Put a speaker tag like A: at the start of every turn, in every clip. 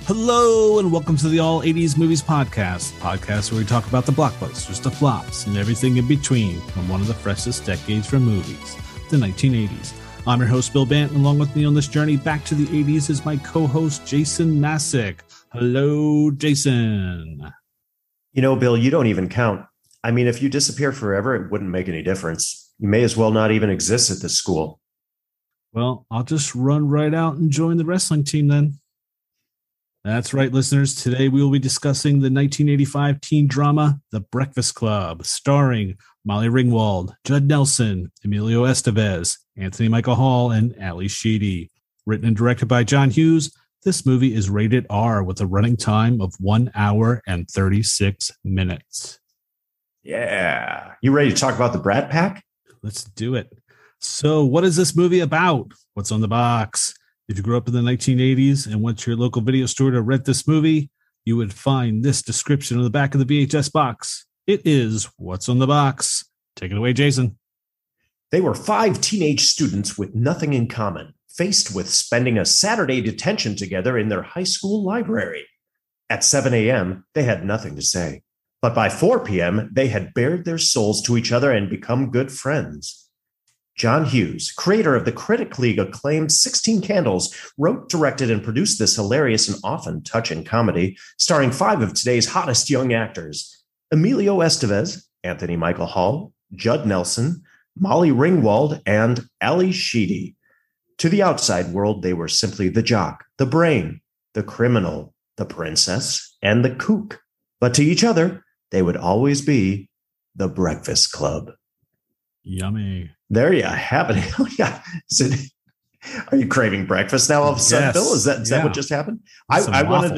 A: Hello and welcome to the All 80s Movies podcast where we talk about the blockbusters, the flops, and everything in between from one of the freshest decades for movies, the 1980s. I'm your host, Bill Bant, and along with me on this journey back to the 80s is my co-host, Jason Masick. Hello, Jason.
B: You know, Bill, you don't even count. I mean, if you disappear forever, it wouldn't make any difference. You may as well not even exist at this school.
A: Well, I'll just run right out and join the wrestling team then. That's right, listeners. Today we will be discussing the 1985 teen drama, The Breakfast Club, starring Molly Ringwald, Judd Nelson, Emilio Estevez, Anthony Michael Hall, and Ali Sheedy. Written and directed by John Hughes, this movie is rated R with a running time of 1 hour and 36 minutes.
B: Yeah. You ready to talk about the Brat Pack?
A: Let's do it. So what is this movie about? What's on the box? If you grew up in the 1980s and went to your local video store to rent this movie, you would find this description on the back of the VHS box. It is What's on the Box. Take it away, Jason.
B: They were 5 teenage students with nothing in common, faced with spending a Saturday detention together in their high school library. At 7 a.m., they had nothing to say. But by 4 p.m., they had bared their souls to each other and become good friends. John Hughes, creator of the critically acclaimed 16 Candles, wrote, directed, and produced this hilarious and often touching comedy, starring 5 of today's hottest young actors: Emilio Estevez, Anthony Michael Hall, Judd Nelson, Molly Ringwald, and Ali Sheedy. To the outside world, they were simply the jock, the brain, the criminal, the princess, and the kook. But to each other, they would always be the Breakfast Club.
A: Yummy.
B: There you have it. Oh, yeah. Are you craving breakfast now all of a sudden,
A: Yes.
B: Bill? Is that what just happened? I wanted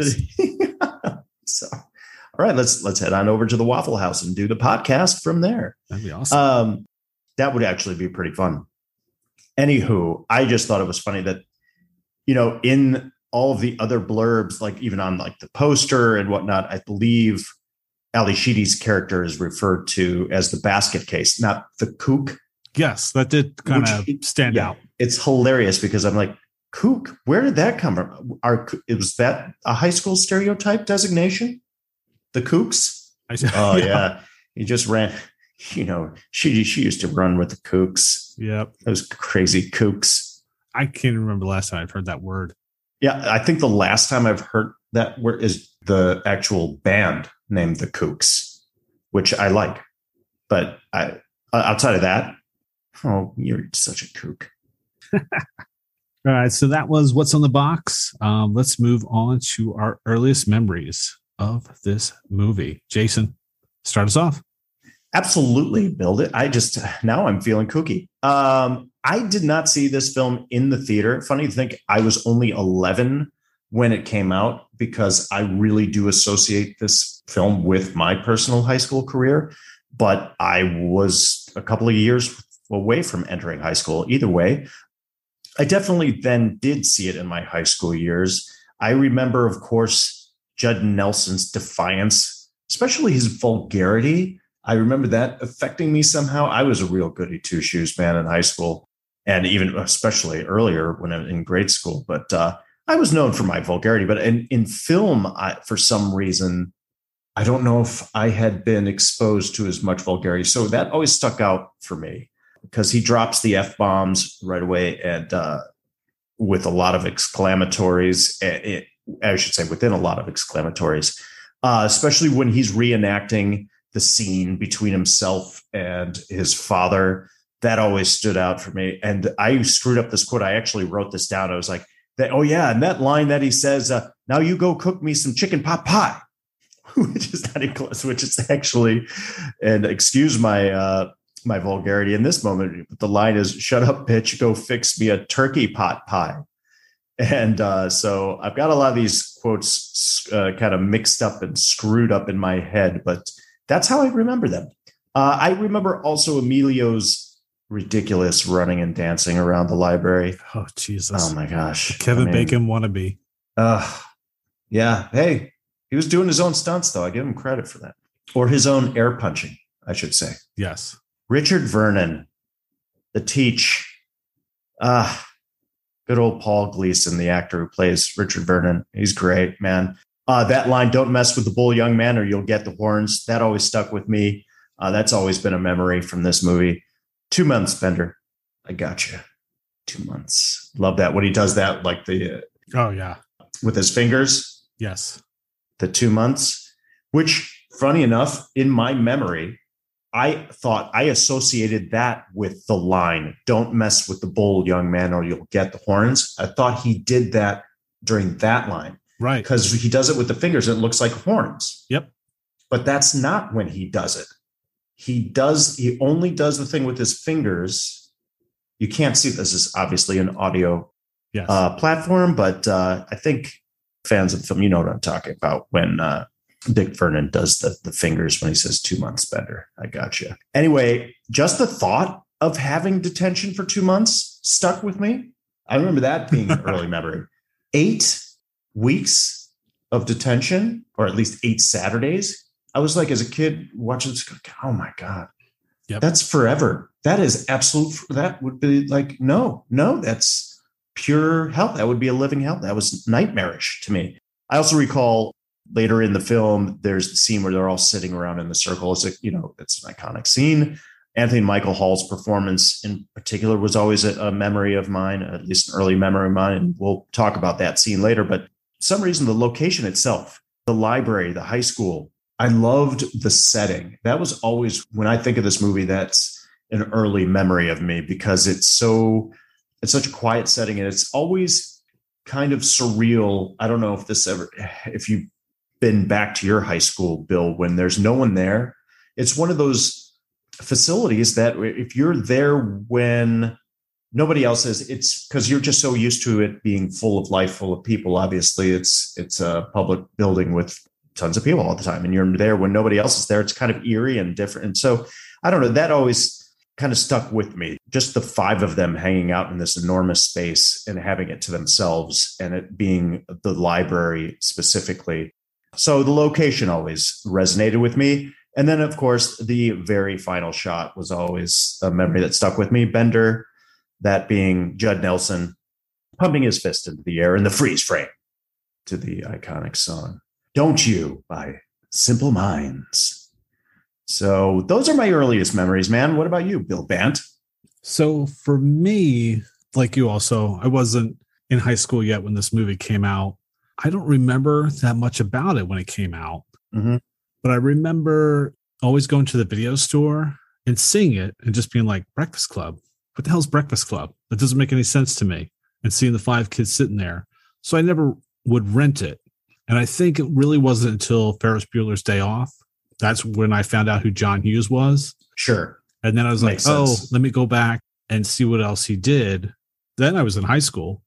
B: to. So, all right, let's head on over to the Waffle House and do the podcast from there.
A: That'd be awesome.
B: That would actually be pretty fun. Anywho, I just thought it was funny that, you know, in all of the other blurbs, like even on like the poster and whatnot, I believe Ali Sheedy's character is referred to as the basket case, not the kook.
A: Yes, that did kind of stand out.
B: It's hilarious because I'm like, kook, where did that come from? Was that a high school stereotype designation? The kooks? Oh, yeah. He just ran, you know, she used to run with the kooks.
A: Yep.
B: Those crazy kooks.
A: I can't remember the last time I've heard that word.
B: Yeah, I think the last time I've heard that word is the actual band named the Kooks, which I like. But outside of that, oh, you're such a kook.
A: All right, so that was What's on the Box. Let's move on to our earliest memories of this movie. Jason, start us off.
B: Absolutely, build it. Now I'm feeling kooky. I did not see this film in the theater. Funny to think, I was only 11 when it came out because I really do associate this film with my personal high school career. But I was a couple of years away from entering high school. Either way, I definitely then did see it in my high school years. I remember, of course, Judd Nelson's defiance, especially his vulgarity. I remember that affecting me somehow. I was a real goody two shoes man in high school, and even especially earlier when I was in grade school. But I was known for my vulgarity. But in film, for some reason, I don't know if I had been exposed to as much vulgarity. So that always stuck out for me because he drops the F-bombs right away and with a lot of exclamatories. I should say within a lot of exclamatories, especially when he's reenacting the scene between himself and his father. That always stood out for me. And I screwed up this quote. I actually wrote this down. I was like, oh, yeah. And that line that he says, now you go cook me some chicken pot pie, which is not English, which is actually, and excuse my my vulgarity in this moment, the line is, shut up, bitch, go fix me a turkey pot pie. And so I've got a lot of these quotes kind of mixed up and screwed up in my head, but that's how I remember them. I remember also Emilio's ridiculous running and dancing around the library.
A: Oh, Jesus.
B: Oh, my gosh.
A: Kevin Bacon wannabe.
B: Yeah. Hey, he was doing his own stunts, though. I give him credit for that. Or his own air punching, I should say.
A: Yes.
B: Richard Vernon, the Teach. God, Good old Paul Gleason, the actor who plays Richard Vernon. He's great, man. That line, "Don't mess with the bull, young man, or you'll get the horns," that always stuck with me. That's always been a memory from this movie. 2 months, Bender. I got you. 2 months. Love that. When he does that, like
A: oh, yeah.
B: With his fingers.
A: Yes.
B: The 2 months, which, funny enough, in my memory, I thought I associated that with the line, "Don't mess with the bull, young man, or you'll get the horns." I thought he did that during that line.
A: Right.
B: Because he does it with the fingers and it looks like horns.
A: Yep.
B: But that's not when he does it. He only does the thing with his fingers. You can't see this. Is obviously an audio platform, but I think fans of the film, you know what I'm talking about when Dick Vernon does the fingers when he says 2 months, Bender. I got you. Anyway, just the thought of having detention for 2 months stuck with me. I remember that being an early memory. 8 weeks of detention, or at least 8 Saturdays. I was like, as a kid watching this, oh my God, that's forever. That is absolute. That would be like, no, that's pure hell. That would be a living hell. That was nightmarish to me. I also recall later in the film, there's the scene where they're all sitting around in the circle. It's it's an iconic scene. Anthony Michael Hall's performance in particular was always a memory of mine, at least an early memory of mine. And we'll talk about that scene later. But for some reason, the location itself, the library, the high school, I loved the setting. That was always, when I think of this movie, that's an early memory of me, because it's such a quiet setting, and it's always kind of surreal. I don't know if you've been back to your high school, Bill, when there's no one there. It's one of those facilities that if you're there when nobody else is, it's because you're just so used to it being full of life, full of people. Obviously, it's a public building with tons of people all the time, and you're there when nobody else is there. It's kind of eerie and different. And so, I don't know, that always kind of stuck with me. Just the 5 of them hanging out in this enormous space and having it to themselves, and it being the library specifically. So the location always resonated with me. And then, of course, the very final shot was always a memory that stuck with me. Bender, that being Judd Nelson pumping his fist into the air in the freeze frame to the iconic song "Don't You" by Simple Minds. So those are my earliest memories, man. What about you, Bill Bant?
A: So for me, like you also, I wasn't in high school yet when this movie came out. I don't remember that much about it when it came out.
B: Mm-hmm.
A: But I remember always going to the video store and seeing it and just being like, Breakfast Club. What the hell's Breakfast Club? That doesn't make any sense to me. And seeing the 5 kids sitting there. So I never would rent it. And I think it really wasn't until Ferris Bueller's Day Off. That's when I found out who John Hughes was.
B: Sure.
A: And then I was like, let me go back and see what else he did. Then I was in high school.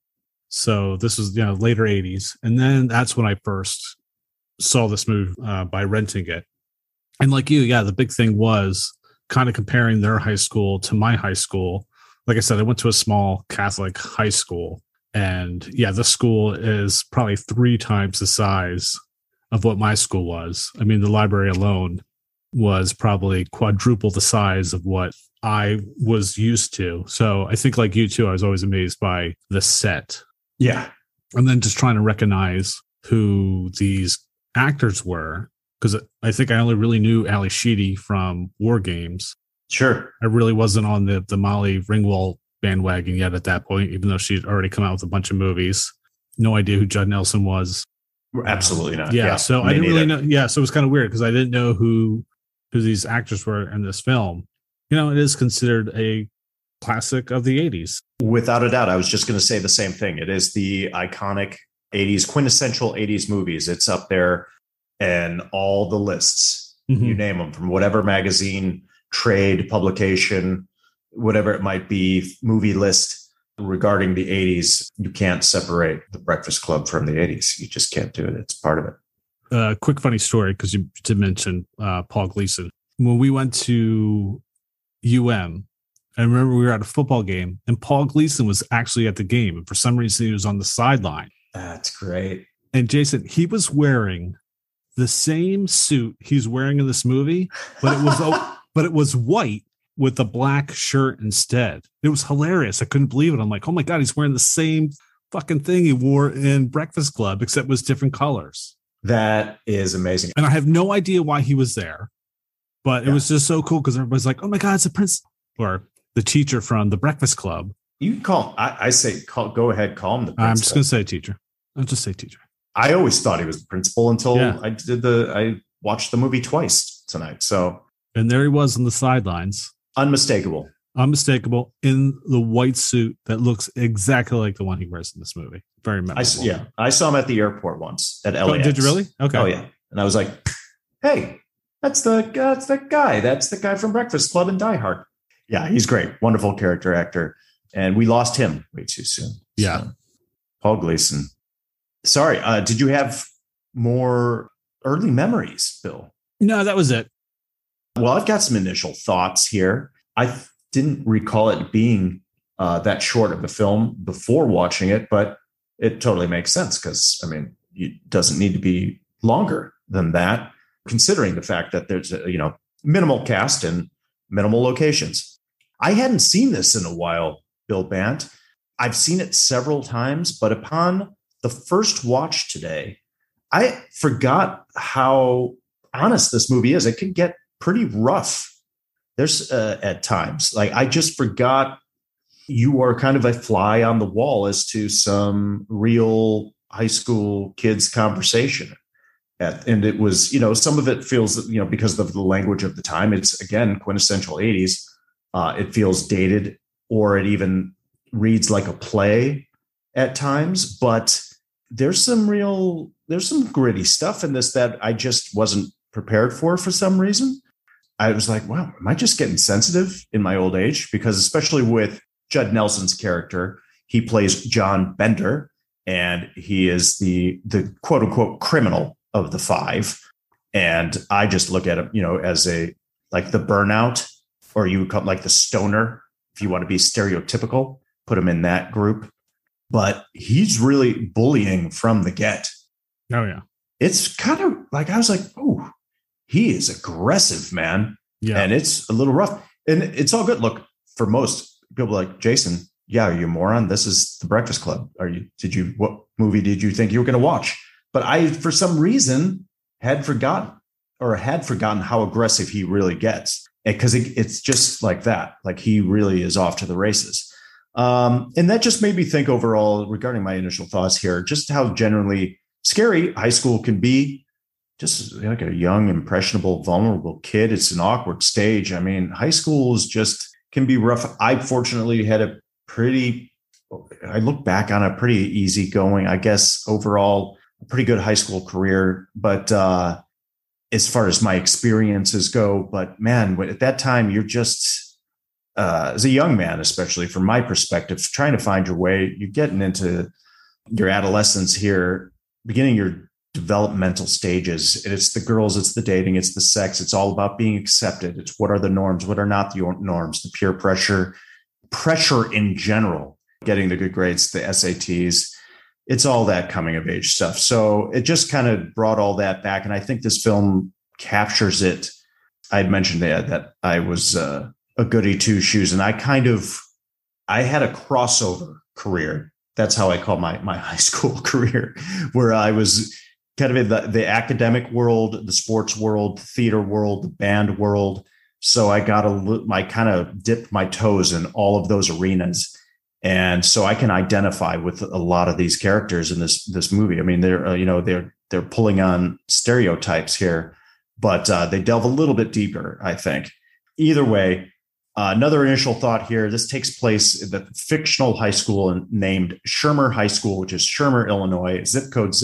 A: So this was, later 80s. And then that's when I first saw this movie by renting it. And like you, the big thing was kind of comparing their high school to my high school. Like I said, I went to a small Catholic high school. And the school is probably 3 times the size of what my school was. I mean, the library alone was probably quadruple the size of what I was used to. So I think like you too, I was always amazed by the set.
B: Yeah.
A: And then just trying to recognize who these actors were, because I think I only really knew Ali Sheedy from War Games.
B: Sure.
A: I really wasn't on the Molly Ringwald bandwagon yet at that point, even though she'd already come out with a bunch of movies. No idea who Judd Nelson was.
B: Absolutely not.
A: So I didn't really know. Yeah, so it was kind of weird because I didn't know who these actors were in this film. It is considered a classic of the 80s.
B: Without a doubt. I was just going to say the same thing. It is the iconic 80s, quintessential 80s movies. It's up there and all the lists, you name them, from whatever magazine, trade, publication, whatever it might be, movie list regarding the 80s. You can't separate the Breakfast Club from the 80s. You just can't do it. It's part of it.
A: Quick funny story, because you did mention Paul Gleason. When we went to UM, I remember we were at a football game and Paul Gleason was actually at the game. And for some reason, he was on the sideline.
B: That's great.
A: And Jason, he was wearing the same suit he's wearing in this movie, but it was white with a black shirt instead. It was hilarious. I couldn't believe it. I'm like, oh my God, he's wearing the same fucking thing he wore in Breakfast Club, except it was different colors.
B: That is amazing.
A: And I have no idea why he was there, but it was just so cool because everybody's like, oh my God, it's the prince or the teacher from the Breakfast Club.
B: You can call him, I say, go ahead, call him the principal.
A: I'm just going to say teacher. I'll just say teacher.
B: I always thought he was the principal until I watched the movie twice tonight. So,
A: and there he was on the sidelines.
B: Unmistakable
A: in the white suit that looks exactly like the one he wears in this movie. Very memorable.
B: I saw him at the airport once at LAX.
A: Oh, did you really? Okay.
B: Oh yeah, and I was like, "Hey, that's the guy. That's the guy from Breakfast Club and Die Hard." Yeah, he's great, wonderful character actor, and we lost him way too soon.
A: Yeah,
B: so, Paul Gleason. Sorry, did you have more early memories, Bill?
A: No, that was it.
B: Well, I've got some initial thoughts here. I didn't recall it being that short of a film before watching it, but it totally makes sense because, I mean, it doesn't need to be longer than that, considering the fact that there's a minimal cast and minimal locations. I hadn't seen this in a while, Bill Bant. I've seen it several times, but upon the first watch today, I forgot how honest this movie is. It can get pretty rough. There's at times, like, I just forgot you are kind of a fly on the wall as to some real high school kids conversation. And it was, some of it feels, because of the language of the time, it's, again, quintessential 80s. It feels dated, or it even reads like a play at times. But there's some gritty stuff in this that I just wasn't prepared for some reason. I was like, wow, am I just getting sensitive in my old age? Because especially with Judd Nelson's character, he plays John Bender, and he is the quote unquote criminal of the five. And I just look at him, as the burnout, or you would call like the stoner, if you want to be stereotypical, put him in that group. But he's really bullying from the get.
A: Oh yeah.
B: It's kind of like, I was like, oh, he is aggressive, man. Yeah. And it's a little rough. And it's all good. Look, for most people like Jason, yeah, are you a moron? This is the Breakfast Club. What movie did you think you were going to watch? But I, for some reason, had forgotten how aggressive he really gets. Because it's just like that. Like, he really is off to the races. And that just made me think overall, regarding my initial thoughts here, just how generally scary high school can be. Just like a young, impressionable, vulnerable kid. It's an awkward stage. I mean, high school can be rough. I fortunately had I look back on a pretty easygoing, I guess, overall, a pretty good high school career. But as far as my experiences go, but man, at that time, you're just, as a young man, especially from my perspective, trying to find your way. You're getting into your adolescence here, beginning your developmental stages. It's the girls, it's the dating, it's the sex. It's all about being accepted. It's what are the norms, what are not the norms, the peer pressure in general, getting the good grades, the SATs. It's all that coming of age stuff. So it just kind of brought all that back. And I think this film captures it. I had mentioned that I was a goody two shoes, and I had a crossover career. That's how I call my high school career, where I was kind of in the academic world, the sports world, the theater world, the band world. So I kind of dipped my toes in all of those arenas. And so I can identify with a lot of these characters in this movie. I mean, they're pulling on stereotypes here, but they delve a little bit deeper, I think. Either way, another initial thought here. This takes place at the fictional high school named Shermer High School, which is Shermer, Illinois, zip code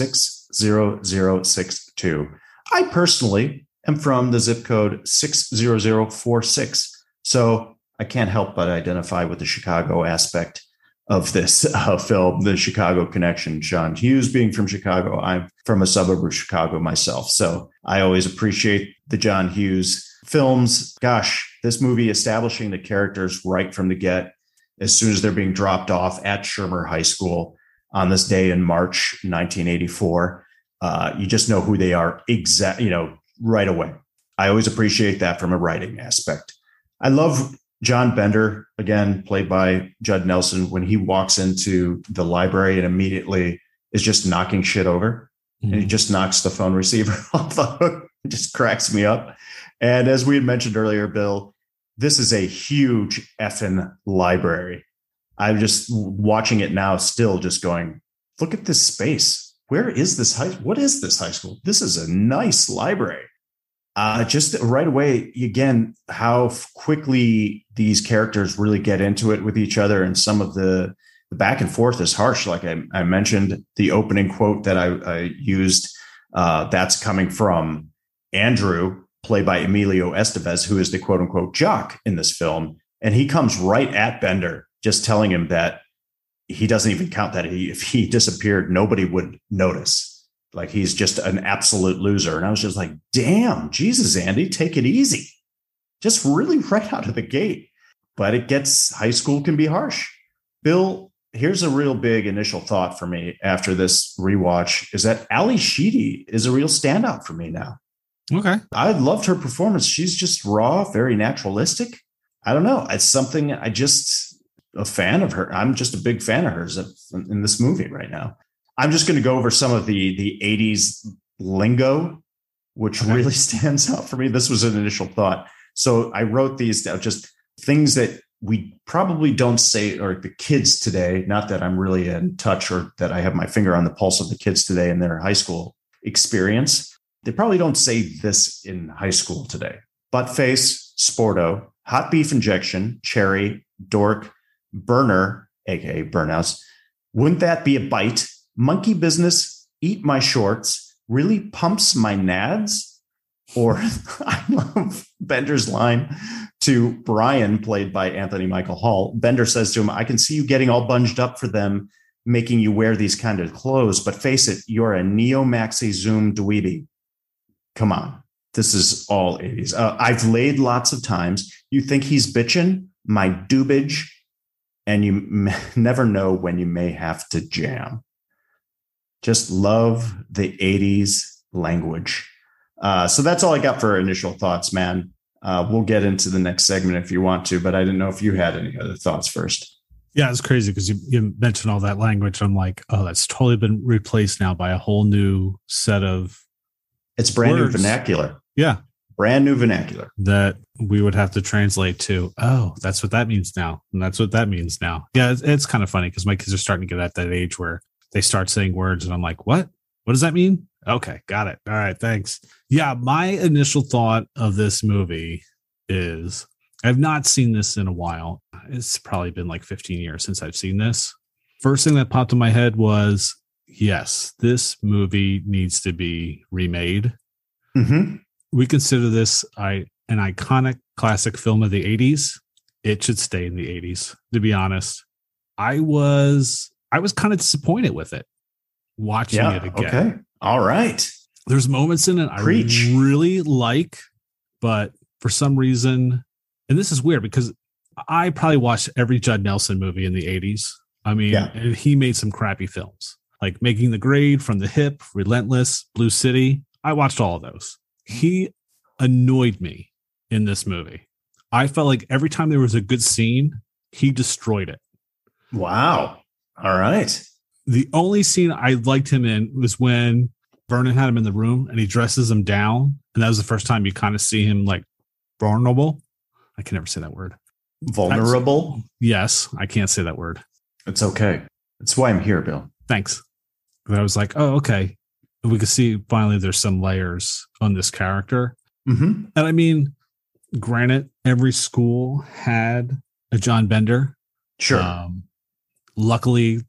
B: 60062. I personally am from the zip code 60046. So I can't help but identify with the Chicago aspect of this film, the Chicago connection. John Hughes being from Chicago, I'm from a suburb of Chicago myself. So I always appreciate the John Hughes films. Gosh, this movie establishing the characters right from the get, as soon as they're being dropped off at Shermer High School on this day in March 1984. You just know who they are right away. I always appreciate that from a writing aspect. I love John Bender, again, played by Judd Nelson, when he walks into the library and immediately is just knocking shit over, and he just knocks the phone receiver off the hook. It just cracks me up. And as we had mentioned earlier, Bill, this is a huge effing library. I'm just watching it now, still just going, look at this space. Where is this what is this high school? This is a nice library. Just right away, again, how quickly these characters really get into it with each other, and some of the back and forth is harsh. Like I mentioned, the opening quote that I used, that's coming from Andrew, played by Emilio Estevez, who is the quote unquote jock in this film. And he comes right at Bender, just telling him that he doesn't even count, that if he disappeared, nobody would notice. Like, he's just an absolute loser. And I was just like, damn, Jesus, Andy, take it easy. Just really right out of the gate. But high school can be harsh. Bill, here's a real big initial thought for me after this rewatch, is that Ali Sheedy is a real standout for me now.
A: Okay.
B: I loved her performance. She's just raw, very naturalistic. I don't know. It's something a fan of her. I'm just a big fan of hers in this movie right now. I'm just going to go over some of the 80s lingo, which really stands out for me. This was an initial thought. So I wrote these down, just things that we probably don't say, or the kids today, not that I'm really in touch or that I have my finger on the pulse of the kids today in their high school experience. They probably don't say this in high school today. Buttface, Sporto, hot beef injection, cherry, dork, burner, aka burnouts. Wouldn't that be a bite? Monkey business, eat my shorts, really pumps my nads. Or I love Bender's line to Brian, played by Anthony Michael Hall. Bender says to him, I can see you getting all bunged up for them, making you wear these kind of clothes. But face it, you're a neo-maxi zoom dweeby. Come on. This is all 80s. I've laid lots of times. You think he's bitching? My doobage. And you never know when you may have to jam. Just love the 80s language. So that's all I got for initial thoughts, man. We'll get into the next segment if you want to, but I didn't know if you had any other thoughts first.
A: Yeah, it's crazy because you mentioned all that language. I'm like, oh, that's totally been replaced now by a whole new set of
B: It's brand
A: words.
B: New vernacular.
A: Yeah.
B: Brand new vernacular.
A: That we would have to translate to, oh, that's what that means now. And that's what that means now. Yeah, it's kind of funny because my kids are starting to get at that age where they start saying words and I'm like, what? What does that mean? Okay, got it. All right, thanks. Yeah, my initial thought of this movie is I've not seen this in a while. It's probably been like 15 years since I've seen this. First thing that popped in my head was, yes, this movie needs to be remade.
B: Mm-hmm.
A: We consider this an iconic classic film of the 80s. It should stay in the 80s, to be honest. I was kind of disappointed with it, watching it again.
B: Okay. All right.
A: There's moments in it
B: Preach.
A: I really like, but for some reason, and this is weird because I probably watched every Judd Nelson movie in the 80s. I mean, and he made some crappy films like Making the Grade, From the Hip, Relentless, Blue City. I watched all of those. He annoyed me in this movie. I felt like every time there was a good scene, he destroyed it.
B: Wow. All right.
A: The only scene I liked him in was when Vernon had him in the room and he dresses him down. And that was the first time you kind of see him like vulnerable. I can never say that word.
B: Vulnerable?
A: Yes, I can't say that word.
B: It's okay. That's why I'm here, Bill.
A: Thanks. And I was like, oh, okay. We could see finally there's some layers on this character.
B: Mm-hmm.
A: And I mean, granted, every school had a John Bender.
B: Sure.
A: Luckily,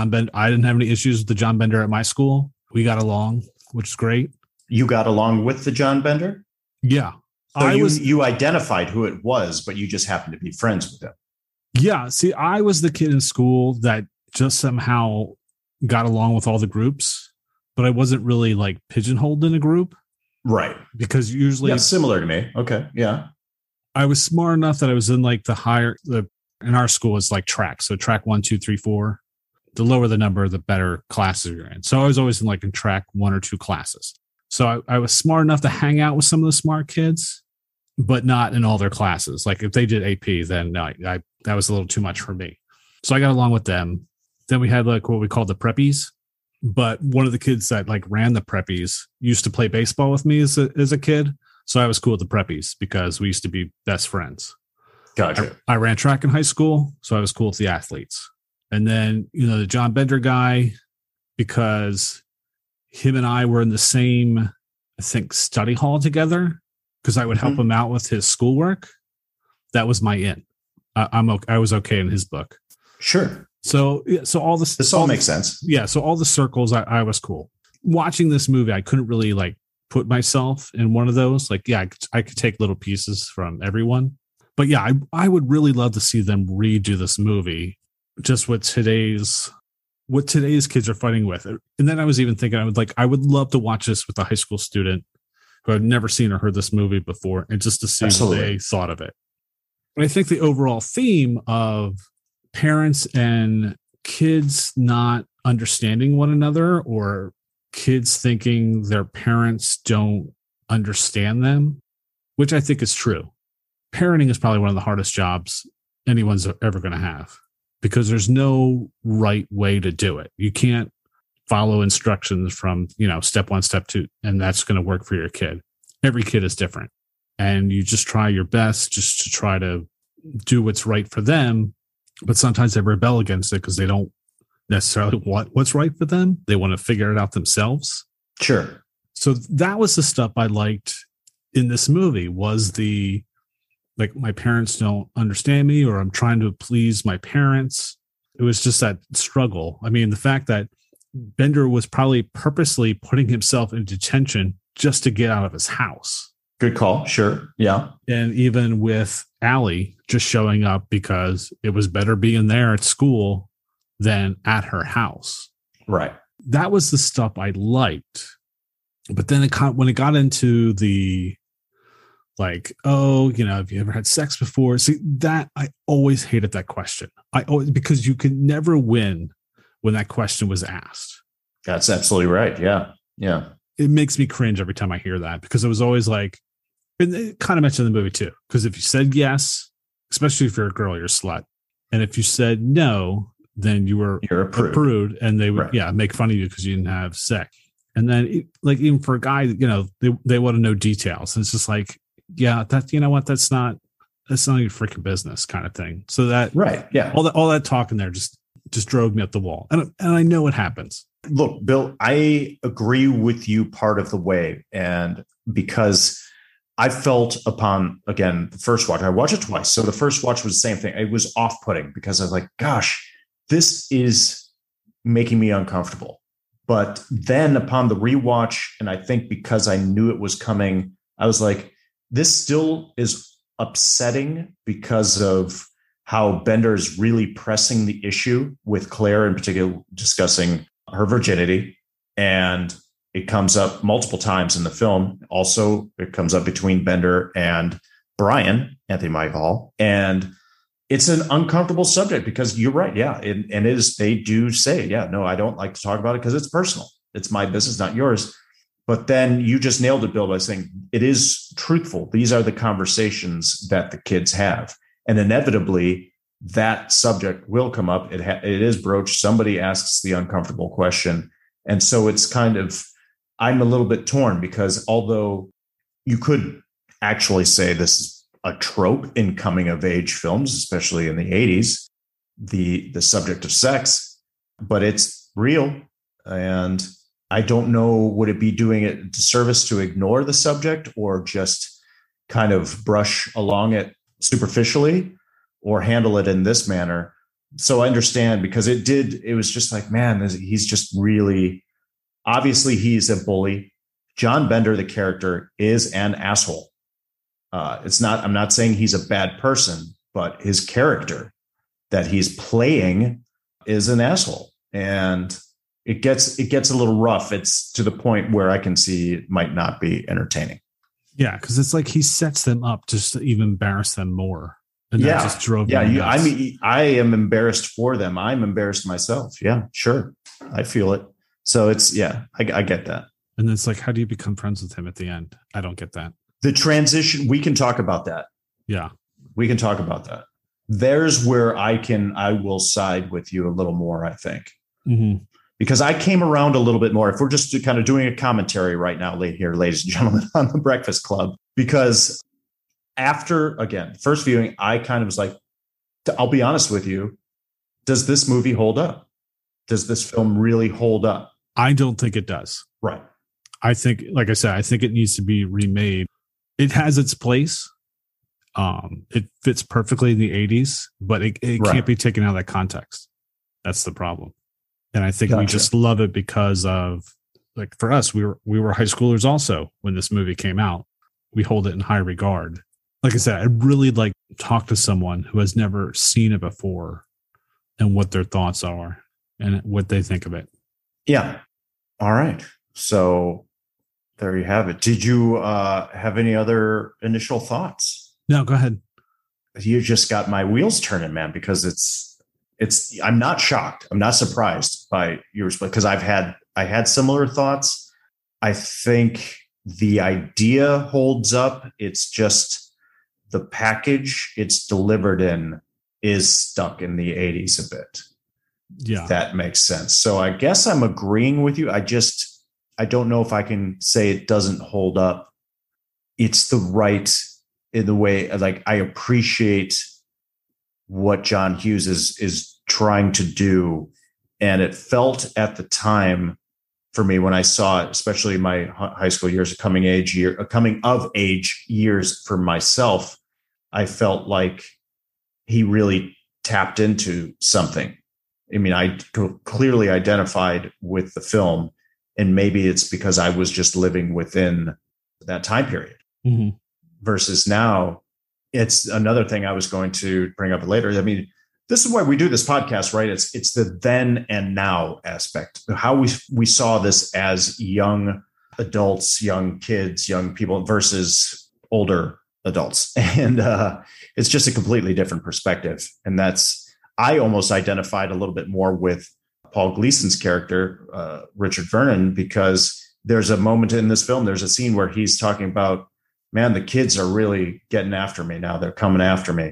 A: I didn't have any issues with the John Bender at my school. We got along, which is great.
B: You got along with the John Bender?
A: Yeah.
B: So you identified who it was, but you just happened to be friends with him.
A: Yeah. See, I was the kid in school that just somehow got along with all the groups, but I wasn't really like pigeonholed in a group.
B: Right.
A: Because usually
B: it's similar to me. Okay. Yeah.
A: I was smart enough that I was in like in our school it's like track. So track 1, 2, 3, 4. The lower the number, the better classes you're in. So I was always in track 1 or 2 classes. So I was smart enough to hang out with some of the smart kids. but not in all their classes. Like if they did AP, then no, that was a little too much for me. So I got along with them. Then we had like what we called the preppies. But one of the kids that like ran the preppies used to play baseball with me as a kid. So I was cool with the preppies because we used to be best friends.
B: Gotcha.
A: I ran track in high school, so I was cool with the athletes. And then, the John Bender guy, because him and I were in the same, I think, study hall together, because I would help him out with his schoolwork. That was my in. I was okay in his book.
B: Sure.
A: So all this.
B: This all makes sense.
A: Yeah. So all the circles, I was cool. Watching this movie, I couldn't really like put myself in one of those. Like, yeah, I could take little pieces from everyone. But yeah, I would really love to see them redo this movie just what today's kids are fighting with. And then I was even thinking, I would love to watch this with a high school student who had never seen or heard this movie before, and just to see what they thought of it. And I think the overall theme of parents and kids not understanding one another, or kids thinking their parents don't understand them, which I think is true. Parenting is probably one of the hardest jobs anyone's ever going to have, because there's no right way to do it. You can't follow instructions from, step 1, step 2, and that's going to work for your kid. Every kid is different, and you just try your best just to try to do what's right for them. But sometimes they rebel against it because they don't necessarily want what's right for them. They want to figure it out themselves.
B: Sure.
A: So that was the stuff I liked in this movie, was the, like, my parents don't understand me, or I'm trying to please my parents. It was just that struggle. I mean, the fact that Bender was probably purposely putting himself in detention just to get out of his house.
B: Good call. Sure. Yeah.
A: And even with Allie just showing up because it was better being there at school than at her house.
B: Right.
A: That was the stuff I liked. But then when it got into the, like, oh, have you ever had sex before? See, that I always hated that question. Because you could never win when that question was asked.
B: That's absolutely right. Yeah. Yeah.
A: It makes me cringe every time I hear that, because it was always like, and it kind of mentioned in the movie too, because if you said yes, especially if you're a girl, you're a slut. And if you said no, then you're a prude, and they would, make fun of you because you didn't have sex. And then, like, even for a guy, they want to know details. And it's just like, yeah, that, that's not your freaking business, kind of thing. So that,
B: right. Yeah.
A: All that talk in there just drove me up the wall. And I know it happens.
B: Look, Bill, I agree with you part of the way. And because I felt upon, again, the first watch, I watched it twice. So the first watch was the same thing. It was off-putting because I was like, gosh, this is making me uncomfortable. But then upon the rewatch, and I think because I knew it was coming, I was like, this still is upsetting because of how Bender is really pressing the issue with Claire, in particular, discussing her virginity. And it comes up multiple times in the film. Also, it comes up between Bender and Brian, Anthony Michael. And it's an uncomfortable subject because you're right. Yeah. And it is, they do say, yeah, no, I don't like to talk about it because it's personal. It's my business, not yours. But then you just nailed it, Bill, by saying it is truthful. These are the conversations that the kids have. And inevitably, that subject will come up. It is broached. Somebody asks the uncomfortable question. And so it's kind of, I'm a little bit torn because although you could actually say this is a trope in coming of age films, especially in the 80s, the subject of sex, but it's real. And I don't know, would it be doing it a disservice to ignore the subject or just kind of brush along it superficially or handle it in this manner? So I understand because it was just like, man, he's just really, obviously he's a bully. John Bender, the character, is an asshole. I'm not saying he's a bad person, but his character that he's playing is an asshole. And it gets a little rough. It's to the point where I can see it might not be entertaining.
A: Yeah, because it's like he sets them up just to even embarrass them more. And that just drove me nuts.
B: I mean, I am embarrassed for them. I'm embarrassed myself. Yeah, sure. I feel it. So it's, I get that.
A: And it's like, how do you become friends with him at the end? I don't get that.
B: The transition, we can talk about that.
A: Yeah.
B: We can talk about that. There's where I will side with you a little more, I think.
A: Mm-hmm.
B: Because I came around a little bit more. If we're just kind of doing a commentary right now, here, ladies and gentlemen, on The Breakfast Club, because after, again, first viewing, I kind of was like, I'll be honest with you. Does this movie hold up? Does this film really hold up?
A: I don't think it does.
B: Right.
A: I think, like I said, I think it needs to be remade. It has its place. It fits perfectly in the 80s, but it can't be taken out of that context. That's the problem. And I think we just love it because of, like, for us, we were high schoolers also when this movie came out. We hold it in high regard. Like I said, I'd really like to talk to someone who has never seen it before and what their thoughts are and what they think of it.
B: Yeah. All right. So there you have it. Did you have any other initial thoughts?
A: No, go ahead.
B: You just got my wheels turning, man, because I'm not shocked. I'm not surprised by yours, because I had similar thoughts. I think the idea holds up. It's just the package it's delivered in is stuck in the 80s a bit.
A: Yeah.
B: If that makes sense. So I guess I'm agreeing with you. I don't know if I can say it doesn't hold up. It's the right, in the way, like, I appreciate what John Hughes is trying to do. And it felt at the time for me when I saw it, especially my high school years, coming of age years for myself, I felt like he really tapped into something. I mean, I clearly identified with the film, and maybe it's because I was just living within that time period.
A: Mm-hmm.
B: Versus now, it's another thing I was going to bring up later. I mean, this is why we do this podcast, right? It's the then and now aspect, how we saw this as young adults, young kids, young people versus older adults. And it's just a completely different perspective. And I almost identified a little bit more with Paul Gleason's character, Richard Vernon, because there's a moment in this film, there's a scene where he's talking about, man, the kids are really getting after me now. They're coming after me.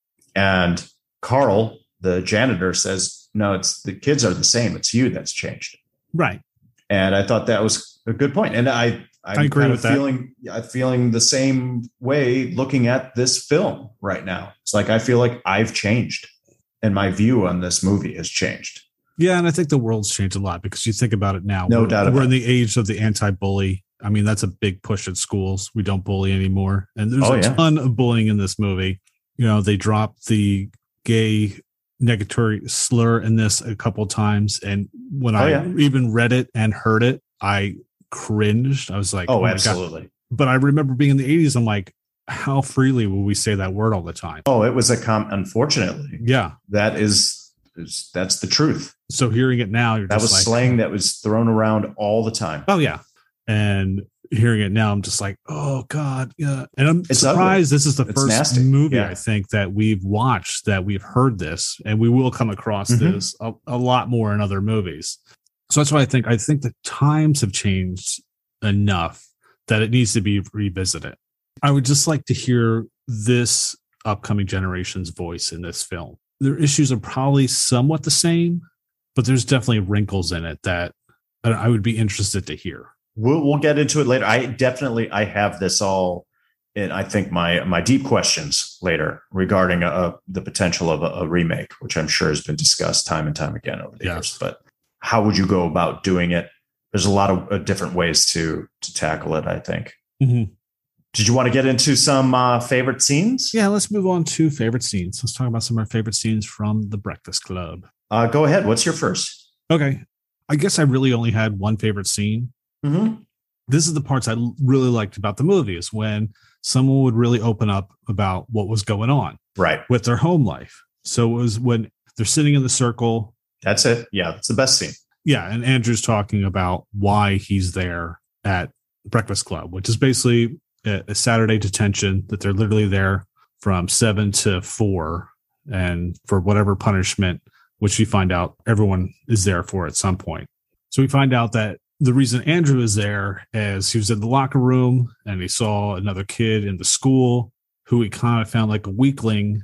B: And Carl, the janitor, says, no, it's the kids are the same. It's you that's changed.
A: Right.
B: And I thought that was a good point. And I
A: agree with
B: that. Feeling the same way looking at this film right now. It's like, I feel like I've changed and my view on this movie has changed.
A: Yeah. And I think the world's changed a lot because you think about it now.
B: No doubt about it.
A: We're in the age of the anti-bully. I mean, that's a big push at schools. We don't bully anymore. And there's a ton of bullying in this movie. You know, they dropped the gay negatory slur in this a couple of times. And when I even read it and heard it, I cringed. I was like,
B: oh absolutely. God.
A: But I remember being in the 80s. I'm like, how freely will we say that word all the time?
B: Oh, it was unfortunately.
A: Yeah.
B: That's the truth.
A: So hearing it now,
B: that was slang that was thrown around all the time.
A: Oh yeah. And hearing it now, I'm just like, oh God. Yeah. And I'm surprised this is the first movie I think that we've watched that we've heard this, and we will come across this a lot more in other movies. So that's why I think the times have changed enough that it needs to be revisited. I would just like to hear this upcoming generation's voice in this film. Their issues are probably somewhat the same, but there's definitely wrinkles in it that I would be interested to hear.
B: We'll get into it later. I have this all in, I think, my deep questions later regarding the potential of a remake, which I'm sure has been discussed time and time again over the years. But how would you go about doing it? There's a lot of different ways to tackle it, I think.
A: Mm-hmm.
B: Did you want to get into some favorite scenes?
A: Yeah, let's move on to favorite scenes. Let's talk about some of our favorite scenes from The Breakfast Club.
B: Go ahead. What's your first?
A: Okay. I guess I really only had one favorite scene.
B: Mm-hmm.
A: This is the parts I really liked about the movie, is when someone would really open up about what was going on with their home life. So it was when they're sitting in the circle.
B: That's it. Yeah, it's the best scene.
A: Yeah, and Andrew's talking about why he's there at Breakfast Club, which is basically a Saturday detention, that they're literally there from 7 to 4, and for whatever punishment, which we find out everyone is there for at some point. So we find out that the reason Andrew is there is he was in the locker room and he saw another kid in the school who he kind of found like a weakling.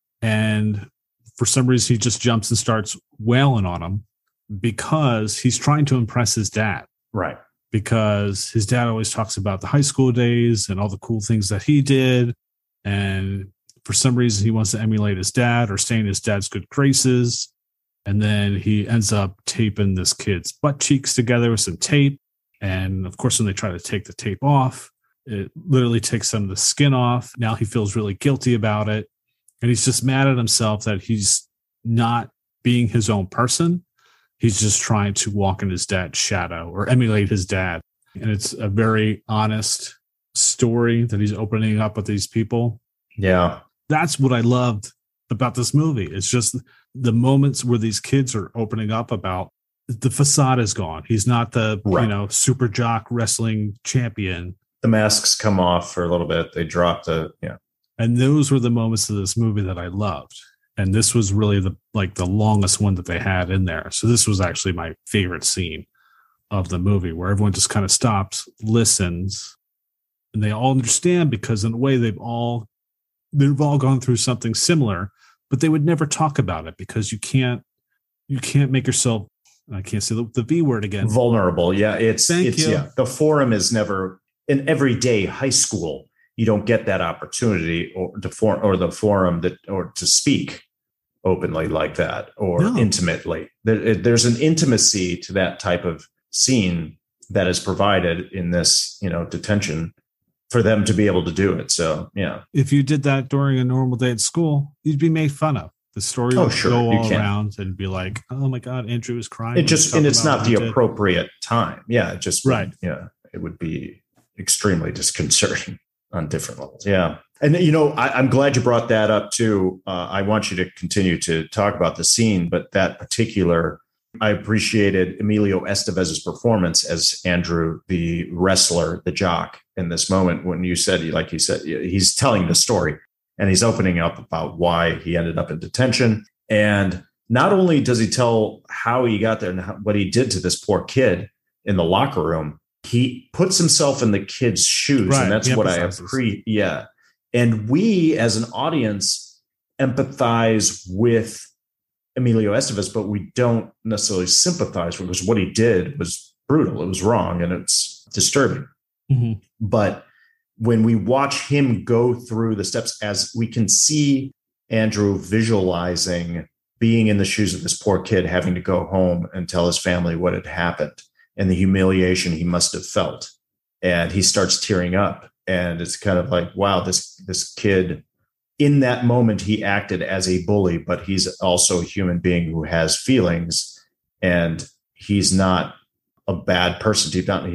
A: And for some reason, he just jumps and starts wailing on him because he's trying to impress his dad.
B: Right.
A: Because his dad always talks about the high school days and all the cool things that he did. And for some reason, he wants to emulate his dad or stay in his dad's good graces. And then he ends up taping this kid's butt cheeks together with some tape. And of course, when they try to take the tape off, it literally takes some of the skin off. Now he feels really guilty about it. And he's just mad at himself that he's not being his own person. He's just trying to walk in his dad's shadow or emulate his dad. And it's a very honest story that he's opening up with these people.
B: Yeah.
A: That's what I loved about this movie. It's just the moments where these kids are opening up about the facade is gone. He's not the, super jock wrestling champion.
B: The masks come off for a little bit. They drop
A: And those were the moments of this movie that I loved. And this was really the longest one that they had in there. So this was actually my favorite scene of the movie, where everyone just kind of stops, listens, and they all understand, because in a way they've all gone through something similar, but they would never talk about it because you can't make yourself, I can't say the V word again.
B: Vulnerable. Yeah.
A: Thank you.
B: Yeah. The forum is never in everyday high school. You don't get that opportunity or the forum to speak openly like that or intimately. There's an intimacy to that type of scene that is provided in this, detention for them to be able to do it. So, yeah.
A: If you did that during a normal day at school, you'd be made fun of. The story would go all around and be like, "Oh my God, Andrew is crying."
B: It's not the appropriate time. Yeah, it just
A: right.
B: Yeah, it would be extremely disconcerting on different levels. Yeah. And, I'm glad you brought that up too. I want you to continue to talk about the scene, but that particular, I appreciated Emilio Estevez's performance as Andrew, the wrestler, the jock, in this moment when you said, like you said, he's telling the story and he's opening up about why he ended up in detention. And not only does he tell how he got there and what he did to this poor kid in the locker room, he puts himself in the kid's shoes. Right. And that's what I appreciate. Yeah. And we as an audience empathize with Emilio Estevez, but we don't necessarily sympathize because what he did was brutal. It was wrong and it's disturbing.
A: Mm-hmm.
B: But when we watch him go through the steps, as we can see Andrew visualizing being in the shoes of this poor kid, having to go home and tell his family what had happened and the humiliation he must have felt. And he starts tearing up. And it's kind of like, wow, this kid, in that moment, he acted as a bully, but he's also a human being who has feelings. And he's not a bad person deep down.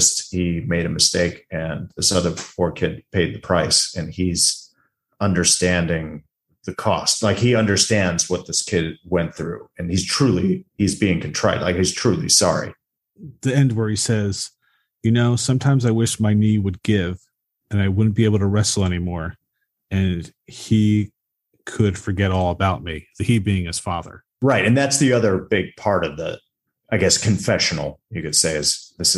B: He made a mistake. And this other poor kid paid the price. And he's understanding the cost. Like, he understands what this kid went through. And he's being contrite. Like, he's truly sorry.
A: The end where he says, sometimes I wish my knee would give and I wouldn't be able to wrestle anymore. And he could forget all about me, he being his father.
B: Right. And that's the other big part of the, I guess, confessional, you could say, is this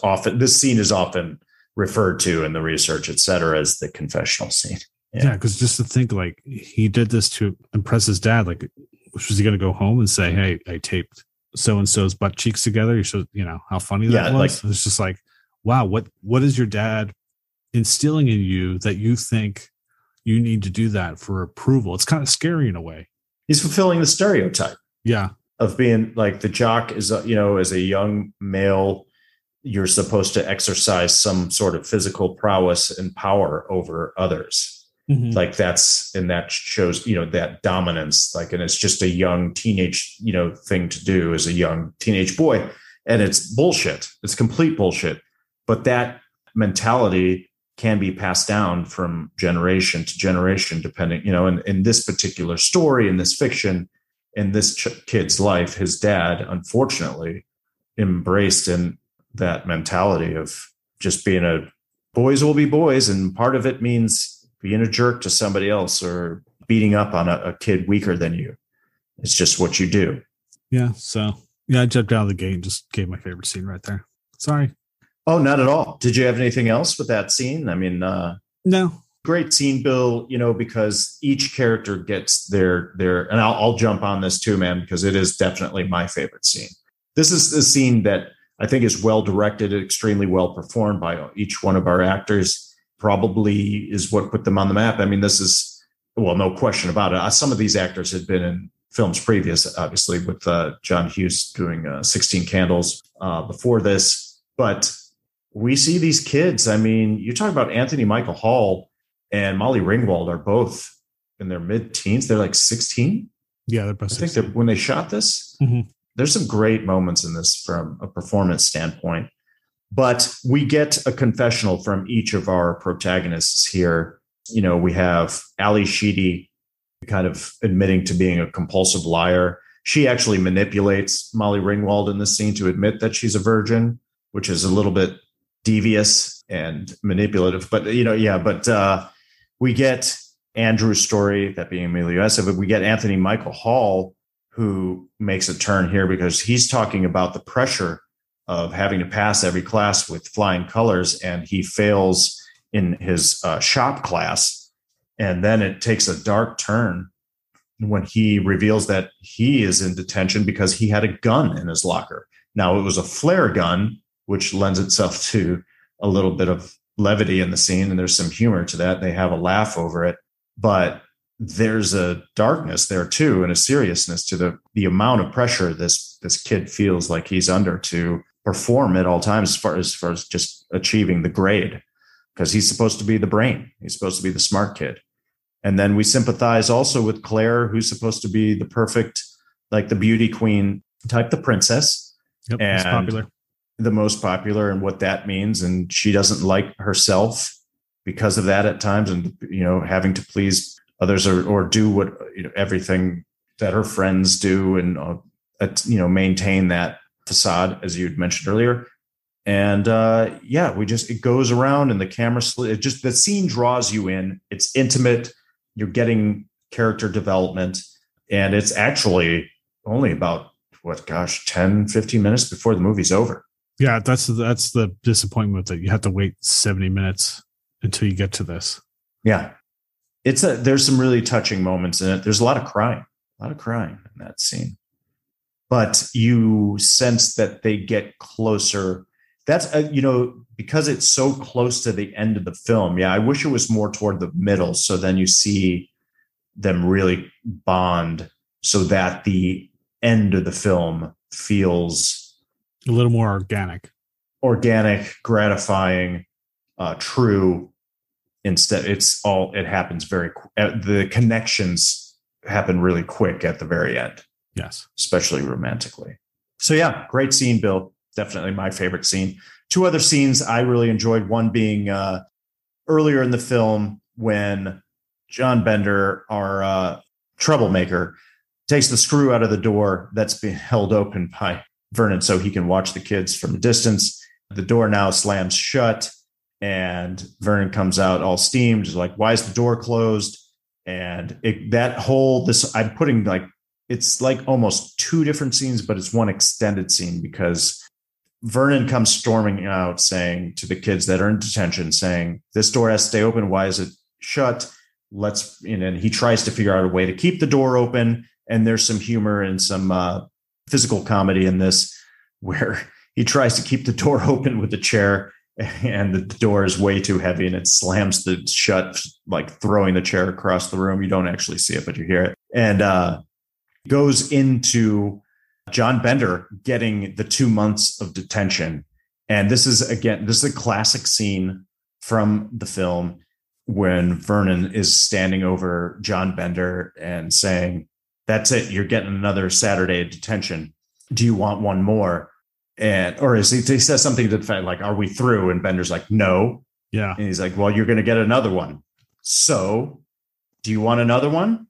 B: scene is often referred to in the research, et cetera, as the confessional scene.
A: Yeah. Because just to think, like, he did this to impress his dad. Like, was he going to go home and say, "Hey, I taped so-and-so's butt cheeks together. You should, how funny that was." It's just like, wow, what is your dad instilling in you that you think you need to do that for approval? It's kind of scary in a way.
B: He's fulfilling the stereotype.
A: Yeah.
B: Of being like the jock is, as a young male, you're supposed to exercise some sort of physical prowess and power over others.
A: Mm-hmm.
B: Like that shows, that dominance, like, and it's just a young teenage, thing to do as a young teenage boy. And it's bullshit. It's complete bullshit. But that mentality can be passed down from generation to generation, depending, in this particular story, in this fiction, in this kid's life, his dad, unfortunately, embraced in that mentality of just being boys will be boys. And part of it means being a jerk to somebody else or beating up on a kid weaker than you. It's just what you do.
A: Yeah. So, I jumped out of the gate and just gave my favorite scene right there. Sorry.
B: Oh, not at all. Did you have anything else with that scene? I mean,
A: No.
B: great scene, Bill, because each character gets their, and I'll jump on this too, man, because it is definitely my favorite scene. This is the scene that I think is well directed, extremely well performed by each one of our actors, probably is what put them on the map. I mean, this is, well, no question about it. Some of these actors had been in films previous, obviously, with John Hughes doing 16 Candles before this. But we see these kids. I mean, you talk about Anthony Michael Hall and Molly Ringwald are both in their mid-teens. They're like 16.
A: Yeah, they're both 16.
B: I think when they shot this, there's some great moments in this from a performance standpoint. But we get a confessional from each of our protagonists here. We have Ali Sheedy kind of admitting to being a compulsive liar. She actually manipulates Molly Ringwald in this scene to admit that she's a virgin, which is a little bit devious and manipulative. But, we get Andrew's story, that being Emilio Estevez, but we get Anthony Michael Hall, who makes a turn here because he's talking about the pressure of having to pass every class with flying colors, and he fails in his shop class. And then it takes a dark turn when he reveals that he is in detention because he had a gun in his locker. Now, it was a flare gun, which lends itself to a little bit of levity in the scene, and there's some humor to that. They have a laugh over it, but there's a darkness there too, and a seriousness to the amount of pressure this kid feels like he's under to perform at all times, as far as just achieving the grade, because he's supposed to be the brain. He's supposed to be the smart kid. And then we sympathize also with Claire, who's supposed to be the perfect, like the beauty queen type, the princess.
A: Yep, and popular.
B: The most popular, and what that means. And she doesn't like herself because of that at times, and having to please others or do what everything that her friends do, and maintain that facade, as you'd mentioned earlier. And it goes around, and the camera the scene draws you in. It's intimate. You're getting character development, and it's actually only about 10, 15 minutes before the movie's over.
A: Yeah, that's the disappointment, that you have to wait 70 minutes until you get to this.
B: Yeah. There's some really touching moments in it. There's a lot of crying in that scene. But you sense that they get closer. That's, because it's so close to the end of the film. Yeah, I wish it was more toward the middle. So then you see them really bond, so that the end of the film feels
A: a little more organic, gratifying,
B: true. Instead, it happens the connections happen really quick at the very end.
A: Yes.
B: Especially romantically. So yeah, great scene, Bill. Definitely my favorite scene. Two other scenes I really enjoyed, one being earlier in the film when John Bender, our troublemaker, takes the screw out of the door that's being held open by Vernon so he can watch the kids from a distance. The door now slams shut, and Vernon comes out all steamed. He's like, why is the door closed? And I'm putting it's like almost two different scenes, but it's one extended scene, because Vernon comes storming out saying to the kids that are in detention, saying, this door has to stay open. Why is it shut? And he tries to figure out a way to keep the door open. And there's some humor and some physical comedy in this, where he tries to keep the door open with the chair, and the door is way too heavy, and it slams the shut, like throwing the chair across the room. You don't actually see it, but you hear it. And goes into John Bender getting the 2 months of detention. And this is a classic scene from the film, when Vernon is standing over John Bender and saying, that's it, you're getting another Saturday of detention. Do you want one more? He says something to the effect like, are we through? And Bender's like, no.
A: Yeah.
B: And he's like, well, you're going to get another one. So do you want another one?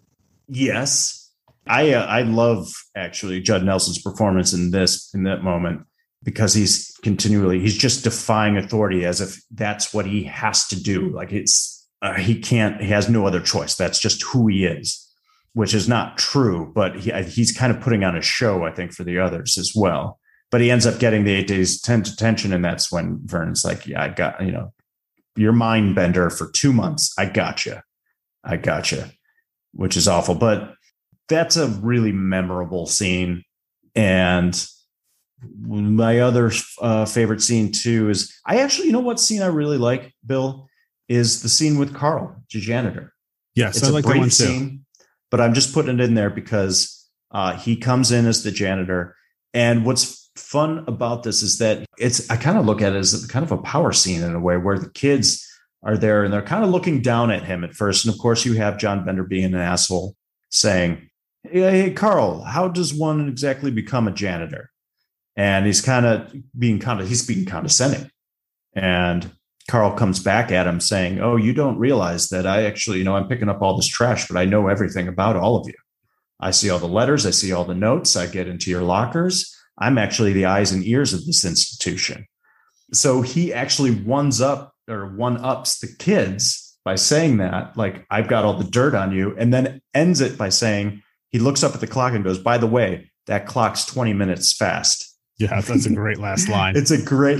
B: Yes. I love actually Judd Nelson's performance in that moment, because he's just defying authority as if that's what he has to do. Like he has no other choice. That's just who he is, which is not true, but he's kind of putting on a show, I think, for the others as well. But he ends up getting the 8 days detention. And that's when Vernon's like, yeah, I got, your mind bender for 2 months. I got you, which is awful. But that's a really memorable scene. And my other favorite scene too is what scene I really like, Bill, is the scene with Carl, the janitor.
A: Yes,
B: it's
A: I like that one too.
B: But I'm just putting it in there because he comes in as the janitor. And what's fun about this is that I kind of look at it as kind of a power scene in a way, where the kids are there and they're kind of looking down at him at first. And of course you have John Bender being an asshole saying, hey, Carl, how does one exactly become a janitor? And he's being condescending. And Carl comes back at him saying, oh, you don't realize that I actually, I'm picking up all this trash, but I know everything about all of you. I see all the letters. I see all the notes. I get into your lockers. I'm actually the eyes and ears of this institution. So he actually one-ups the kids by saying that, like, I've got all the dirt on you, and then ends it by saying, he looks up at the clock and goes, by the way, that clock's 20 minutes fast.
A: Yeah, that's a great last line.
B: It's a great,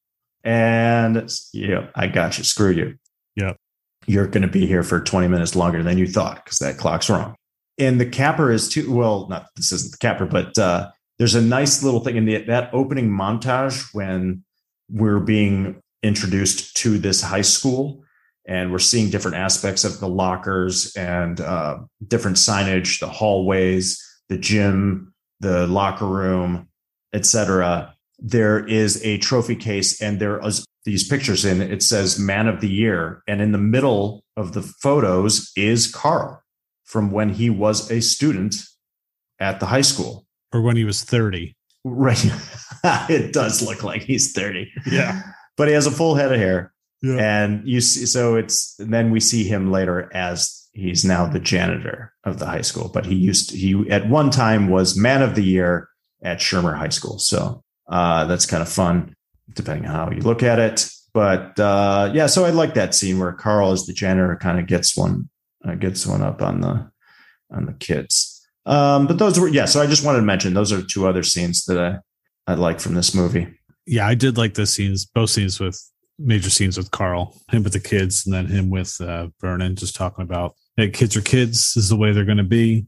B: I got you. Screw you.
A: Yeah.
B: You're going to be here for 20 minutes longer than you thought because that clock's wrong. And the capper is too, this isn't the capper, but there's a nice little thing in that opening montage when we're being introduced to this high school and we're seeing different aspects of the lockers and different signage, the hallways, the gym, the locker room, etc. There is a trophy case and there is these pictures in it. It says Man of the Year. And in the middle of the photos is Carl from when he was a student at the high school.
A: Or when he was 30.
B: Right. It does look like he's 30.
A: Yeah.
B: But he has a full head of hair.
A: Yeah.
B: And you see, then we see him later as he's now the janitor of the high school. But he at one time was Man of the Year at Shermer High School. So that's kind of fun, depending on how you look at it. But so I like that scene where Carl as the janitor kind of gets one up on the kids. But those were, so I just wanted to mention those are two other scenes that I like from this movie.
A: Yeah, I did like the scenes, both scenes major scenes with Carl, him with the kids, and then him with Vernon, just talking about, hey, kids are kids, this is the way they're going to be.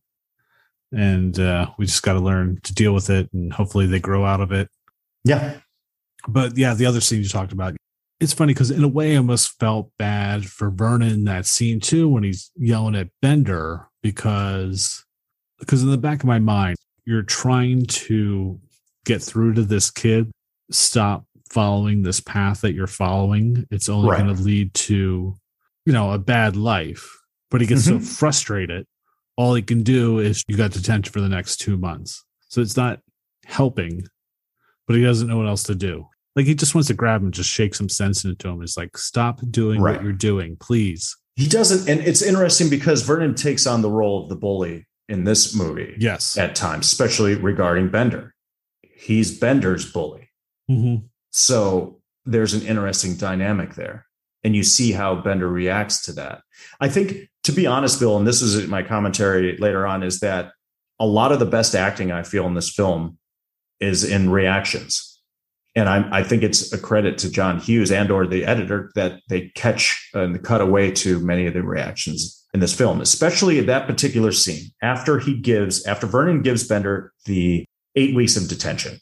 A: And we just got to learn to deal with it, and hopefully they grow out of it.
B: Yeah.
A: But yeah, the other scene you talked about, it's funny because in a way I almost felt bad for Vernon in that scene too, when he's yelling at Bender, because in the back of my mind, you're trying to get through to this kid, stop following this path that you're following. It's only going to lead to, a bad life. But he gets so frustrated. All he can do is, you got detention for the next 2 months. So it's not helping, but he doesn't know what else to do. Like, he just wants to grab him, just shake some sense into him. It's like, stop doing what you're doing, please.
B: He doesn't. And it's interesting because Vernon takes on the role of the bully in this movie.
A: Yes.
B: At times, especially regarding Bender. He's Bender's bully.
A: Mm-hmm.
B: So there's an interesting dynamic there. And you see how Bender reacts to that. I think, to be honest, Bill, and this is my commentary later on, is that a lot of the best acting I feel in this film is in reactions. And I think it's a credit to John Hughes and or the editor that they catch and cut away to many of the reactions in this film, especially at that particular scene. After Vernon gives Bender the 8 weeks of detention,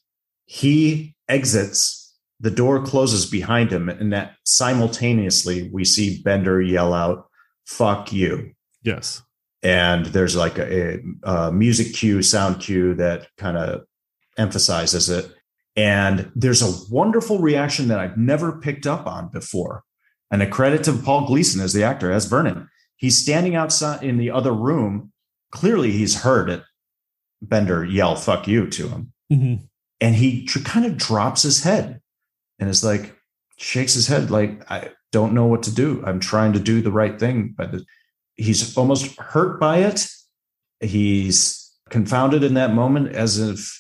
B: he exits. The door closes behind him, and that simultaneously we see Bender yell out, "Fuck you."
A: Yes.
B: And there's like a music cue, sound cue that kind of emphasizes it. And there's a wonderful reaction that I've never picked up on before. And a credit to Paul Gleason as the actor, as Vernon. He's standing outside in the other room. Clearly, he's heard Bender yell, "Fuck you" to him.
A: Mm-hmm.
B: And he kind of drops his head and is like, shakes his head like, I don't know what to do. I'm trying to do the right thing. But he's almost hurt by it. He's confounded in that moment, as if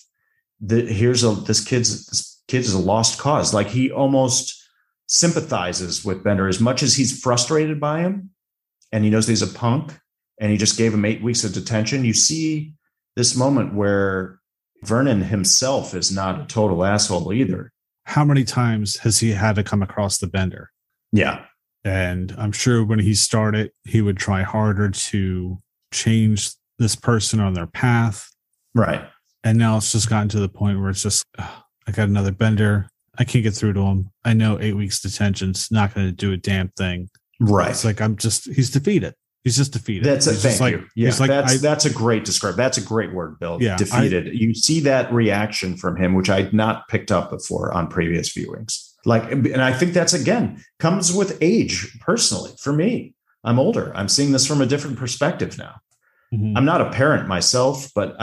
B: this kid is a lost cause. Like, he almost sympathizes with Bender as much as he's frustrated by him. And he knows he's a punk and he just gave him 8 weeks of detention. You see this moment where Vernon himself is not a total asshole either.
A: How many times has he had to come across the Bender?
B: Yeah.
A: And I'm sure when he started, he would try harder to change this person on their path.
B: Right.
A: And now it's just gotten to the point where it's just, I got another Bender. I can't get through to him. I know 8 weeks detention's not going to do a damn thing.
B: Right.
A: It's like, he's defeated. He's just defeated.
B: Thank you. Yeah,
A: like,
B: that's a great description. That's a great word, Bill.
A: Yeah,
B: defeated. You see that reaction from him, which I'd not picked up before on previous viewings. Like, and I think that's, again, comes with age. Personally, for me, I'm older. I'm seeing this from a different perspective now.
A: Mm-hmm.
B: I'm not a parent myself, but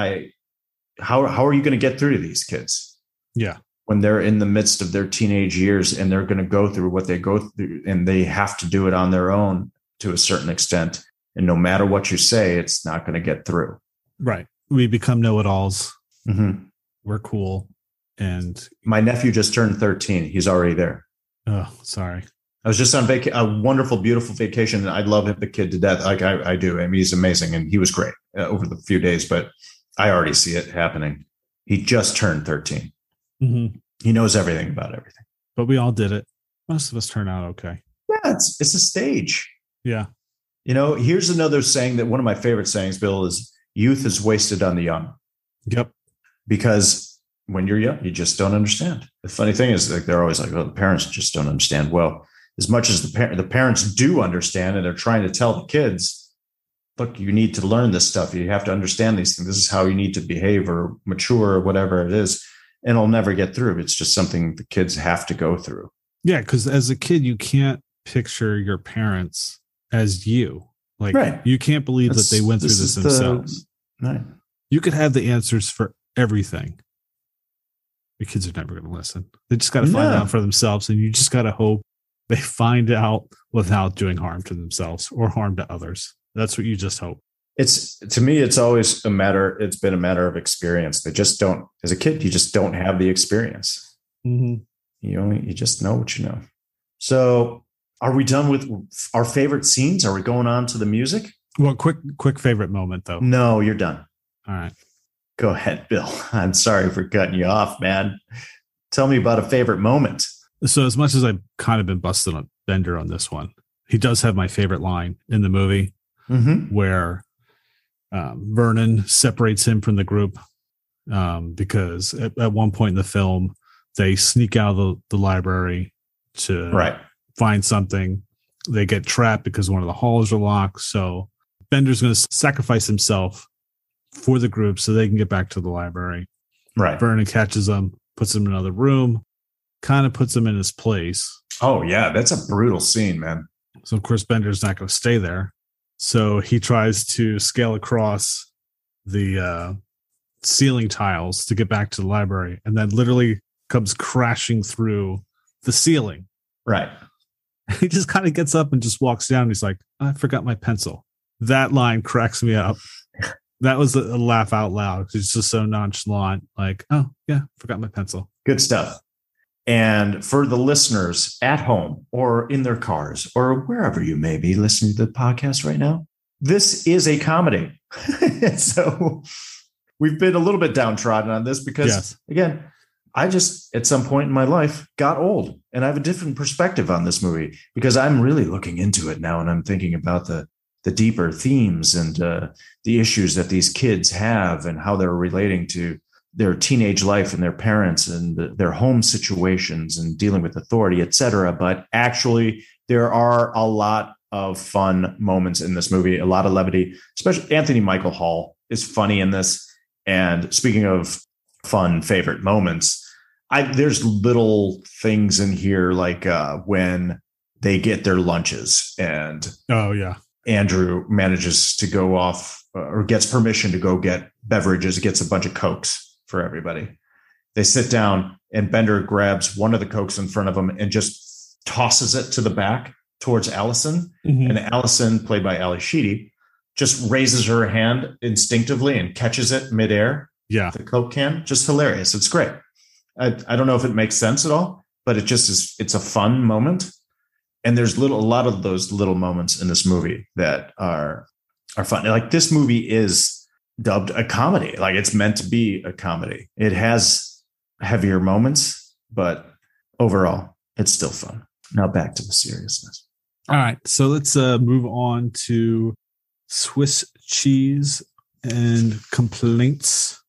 B: how are you going to get through to these kids?
A: Yeah.
B: When they're in the midst of their teenage years and they're going to go through what they go through, and they have to do it on their own to a certain extent. And no matter what you say, it's not going to get through.
A: Right. We become know-it-alls.
B: Mm-hmm.
A: We're cool. And
B: my nephew just turned 13. He's already there.
A: Oh, sorry.
B: I was just on a wonderful, beautiful vacation. And I love the kid to death. Like I do. I mean, he's amazing. And he was great over the few days, but I already see it happening. He just turned 13.
A: Mm-hmm.
B: He knows everything about everything.
A: But we all did it. Most of us turn out okay.
B: Yeah, it's a stage.
A: Yeah.
B: You know, here's another saying that one of my favorite sayings, Bill, is youth is wasted on the young.
A: Yep.
B: Because when you're young, you just don't understand. The funny thing is, like, they're always like, "Oh, the parents just don't understand." Well, as much as the parents do understand, and they're trying to tell the kids, "Look, you need to learn this stuff. You have to understand these things. This is how you need to behave or mature or whatever it is." And it'll never get through. It's just something the kids have to go through.
A: Yeah, because as a kid, you can't picture your parents as you. Like, right. You can't believe that they went through this themselves.
B: Right.
A: You could have the answers for everything. Your kids are never going to listen. They just got to find out for themselves, and you just got to hope they find out without doing harm to themselves or harm to others. That's what you just hope.
B: To me, it's always it's been a matter of experience. They just don't, as a kid, you just don't have the experience.
A: Mm-hmm.
B: You just know what you know. So are we done with our favorite scenes? Are we going on to the music?
A: Well, quick favorite moment though.
B: No, you're done.
A: All right.
B: Go ahead, Bill. I'm sorry for cutting you off, man. Tell me about a favorite moment.
A: So as much as I've kind of been busted on Bender on this one, he does have my favorite line in the movie where Vernon separates him from the group because at one point in the film, they sneak out of the library to find something. They get trapped because one of the halls are locked. So Bender's going to sacrifice himself for the group so they can get back to the library.
B: Right.
A: Vernon catches him, puts him in another room, kind of puts him in his place.
B: Oh, yeah. That's a brutal scene, man.
A: So, of course, Bender's not going to stay there. So he tries to scale across the ceiling tiles to get back to the library, and then literally comes crashing through the ceiling.
B: Right.
A: He just kind of gets up and just walks down. He's like, I forgot my pencil. That line cracks me up. That was a laugh out loud. It's just so nonchalant. Like, oh, yeah, forgot my pencil.
B: Good stuff. And for the listeners at home or in their cars or wherever you may be listening to the podcast right now, this is a comedy. So we've been a little bit downtrodden on this because, again, I just, at some point in my life, got old. And I have a different perspective on this movie because I'm really looking into it now. And I'm thinking about the deeper themes and the issues that these kids have and how they're relating to their teenage life and their parents and their home situations and dealing with authority, et cetera. But actually, there are a lot of fun moments in this movie, a lot of levity, especially Anthony Michael Hall is funny in this. And speaking of fun favorite moments, there's little things in here like when they get their lunches and Andrew manages to go off or gets permission to go get beverages, gets a bunch of Cokes for everybody. They sit down and Bender grabs one of the Cokes in front of him and just tosses it to the back towards Allison. And Allison, played by Ali Sheedy, just raises her hand instinctively and catches it midair.
A: Yeah.
B: The Coke can. Just hilarious. It's great. I don't know if it makes sense at all, but it just is. It's a fun moment. And there's a lot of those little moments in this movie that are fun. Like this movie is dubbed a comedy. Like it's meant to be a comedy. It has heavier moments, but overall, it's still fun. Now back to the seriousness.
A: All right. So let's move on to Swiss cheese and complaints.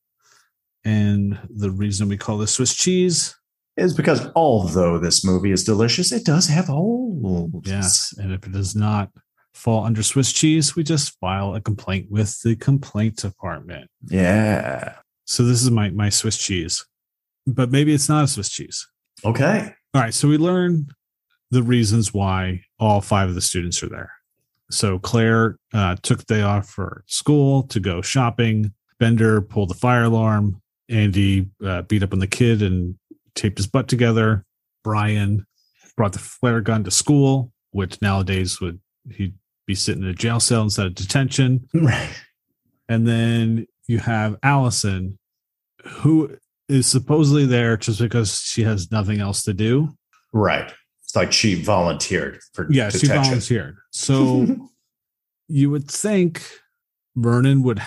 A: And the reason we call this Swiss cheese
B: is because although this movie is delicious, it does have holes.
A: Yes. And if it does not fall under Swiss cheese, we just file a complaint with the complaint department.
B: Yeah.
A: So this is my Swiss cheese, but maybe it's not a Swiss cheese.
B: Okay.
A: All right. So we learn the reasons why all 5 of the students are there. So Claire took the day off for school to go shopping. Bender pulled the fire alarm. Andy beat up on the kid and taped his butt together. Brian brought the flare gun to school, which nowadays he'd be sitting in a jail cell instead of detention.
B: Right.
A: And then you have Allison, who is supposedly there just because she has nothing else to do.
B: Right. It's like she volunteered for
A: detention. She volunteered. So you would think Vernon would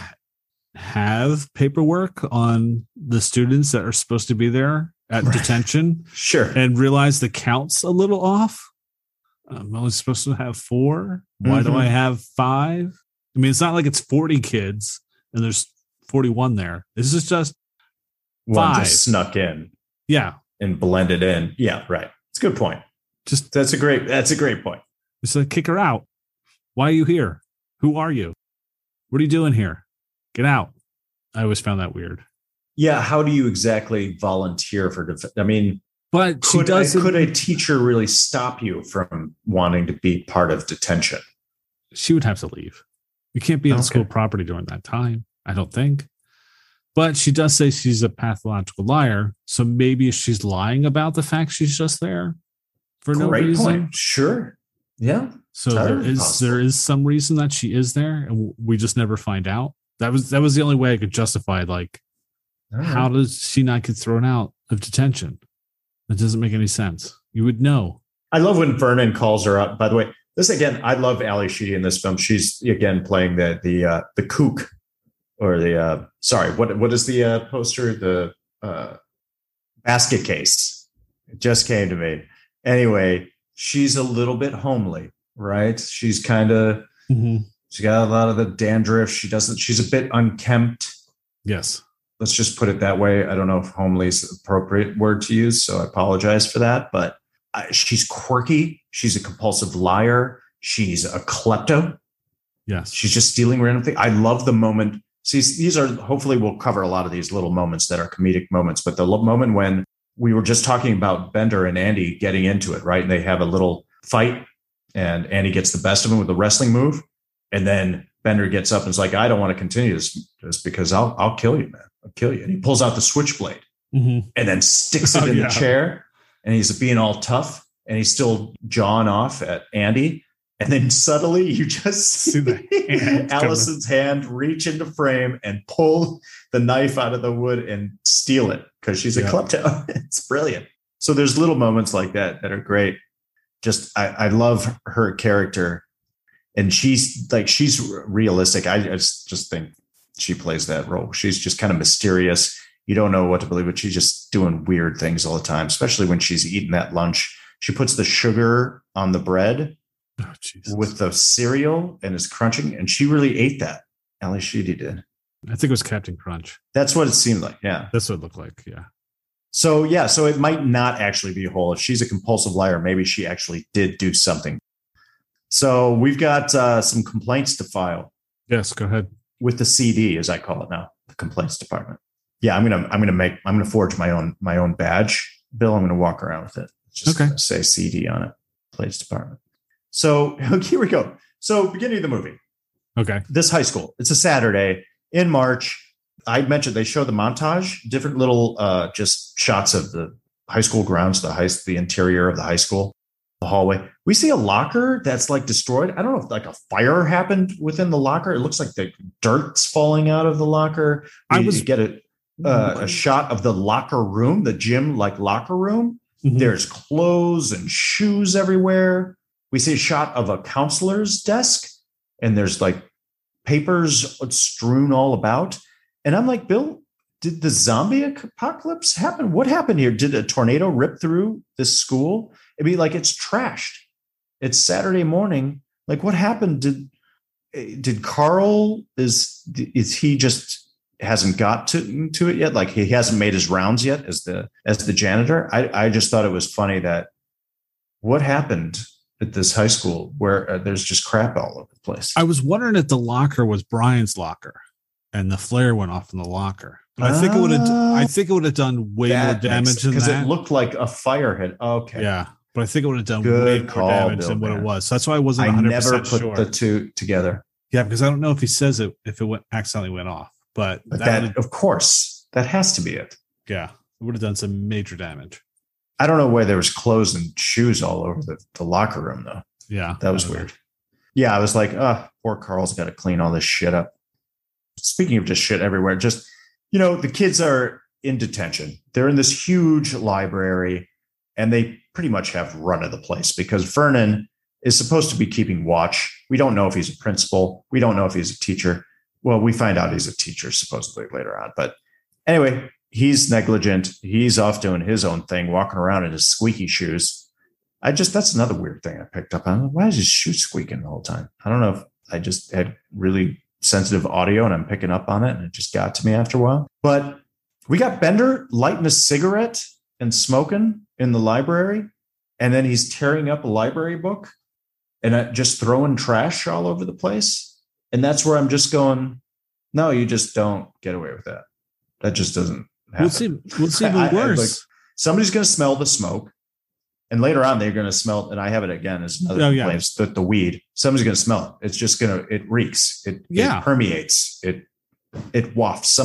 A: have paperwork on the students that are supposed to be there at detention.
B: Sure.
A: And realize the count's a little off. I'm only supposed to have 4. Why do I have 5? I mean, it's not like it's 40 kids and there's 41 there. This is just 5.
B: One just snuck in.
A: Yeah.
B: And blended in. Yeah, right. It's a good point. That's a great point.
A: Just like kick her out. Why are you here? Who are you? What are you doing here? Get out. I always found that weird.
B: Yeah. How do you exactly volunteer for defense? I mean,
A: but
B: could a teacher really stop you from wanting to be part of detention?
A: She would have to leave. You can't be on school property during that time, I don't think. But she does say she's a pathological liar. So maybe she's lying about the fact she's just there for no reason.
B: Point. Sure. Yeah.
A: So there is some reason that she is there, and we just never find out. That was the only way I could justify, like, how does she not get thrown out of detention? That doesn't make any sense. You would know. I
B: love when Vernon calls her up. By the way, this again, I love Ali Sheedy in this film. She's again playing the kook, or the what is the poster? The basket case. It just came to me. Anyway, she's a little bit homely, right? She's kind of she's got a lot of the dandruff. She's a bit unkempt.
A: Yes.
B: Let's just put it that way. I don't know if homely is the appropriate word to use, so I apologize for that. But she's quirky. She's a compulsive liar. She's a klepto.
A: Yes.
B: She's just stealing random things. I love the moment. See, these are, hopefully we'll cover a lot of these little moments that are comedic moments. But the moment when we were just talking about Bender and Andy getting into it, right? And they have a little fight and Andy gets the best of him with the wrestling move. And then Bender gets up and is like, I don't want to continue this because I'll kill you, man. I'll kill you. And he pulls out the switchblade and then sticks it in the chair. And he's being all tough and he's still jawing off at Andy. And then suddenly you just see Allison's hand reach into frame and pull the knife out of the wood and steal it because she's a klepto. It's brilliant. So there's little moments like that that are great. Just I love her character. And she's realistic. I just think she plays that role. She's just kind of mysterious. You don't know what to believe, but she's just doing weird things all the time, especially when she's eating that lunch. She puts the sugar on the bread with the cereal and is crunching. And she really ate that. Ali Sheedy did.
A: I think it was Captain Crunch.
B: That's what it seemed like. Yeah.
A: That's what it looked like. Yeah.
B: So it might not actually be a whole. If she's a compulsive liar, maybe she actually did do something. So we've got some complaints to file.
A: Yes, go ahead.
B: With the CD, as I call it now, the complaints department. Yeah, I'm gonna forge my own badge, Bill. I'm gonna walk around with it. Just say CD on it. Complaints department. So here we go. So beginning of the movie.
A: Okay.
B: This high school. It's a Saturday in March. I mentioned they show the montage, different little just shots of the high school grounds, the interior of the high school. The hallway. We see a locker that's like destroyed. I don't know if like a fire happened within the locker. It looks like the dirt's falling out of the locker. You get a shot of the locker room, the gym like locker room. Mm-hmm. There's clothes and shoes everywhere. We see a shot of a counselor's desk, and there's like papers strewn all about. And I'm like, Bill, did the zombie apocalypse happen? What happened here? Did a tornado rip through this school? I mean, like, it's trashed. It's Saturday morning. Like, what happened? Did Carl, is he just hasn't got to it yet? Like, he hasn't made his rounds yet as the janitor. I just thought it was funny that what happened at this high school where there's just crap all over the place.
A: I was wondering if the locker was Brian's locker and the flare went off in the locker. But I think it would have done way more damage than that.
B: Because it looked like a fire had. Okay.
A: Yeah. But I think it would have done way more damage than what it was. So that's why I wasn't 100%
B: never put
A: sure.
B: The two together.
A: Yeah, because I don't know if he says it if it accidentally went off. But
B: that of course, that has to be it.
A: Yeah. It would have done some major damage.
B: I don't know why there was clothes and shoes all over the locker room, though.
A: Yeah.
B: That was weird. Yeah, I was like, poor Carl's got to clean all this shit up. Speaking of just shit everywhere, just, the kids are in detention. They're in this huge library, and they pretty much have run of the place because Vernon is supposed to be keeping watch. We don't know if he's a principal. We don't know if he's a teacher. Well, we find out he's a teacher supposedly later on. But anyway, he's negligent. He's off doing his own thing, walking around in his squeaky shoes. That's another weird thing I picked up on. Why is his shoe squeaking the whole time? I don't know if I just had really sensitive audio and I'm picking up on it and it just got to me after a while. But we got Bender lighting a cigarette and smoking in the library. And then he's tearing up a library book and just throwing trash all over the place. And that's where I'm just going, no, you just don't get away with that. That just doesn't happen.
A: What's even worse?
B: Somebody's going to smell the smoke. And later on, they're going to smell, and I have it again as another complaint, the weed. Somebody's going to smell it. It's just it reeks. It permeates. It wafts.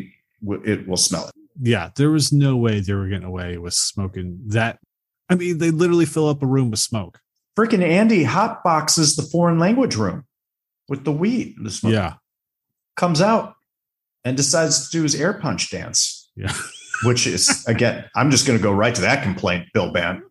B: It will smell it.
A: Yeah, there was no way they were getting away with smoking that. I mean, they literally fill up a room with smoke.
B: Freaking Andy hotboxes the foreign language room with the weed. The smoke.
A: Yeah. Comes
B: out and decides to do his air punch dance.
A: Yeah.
B: Which is, again, I'm just going to go right to that complaint, Bill Bant.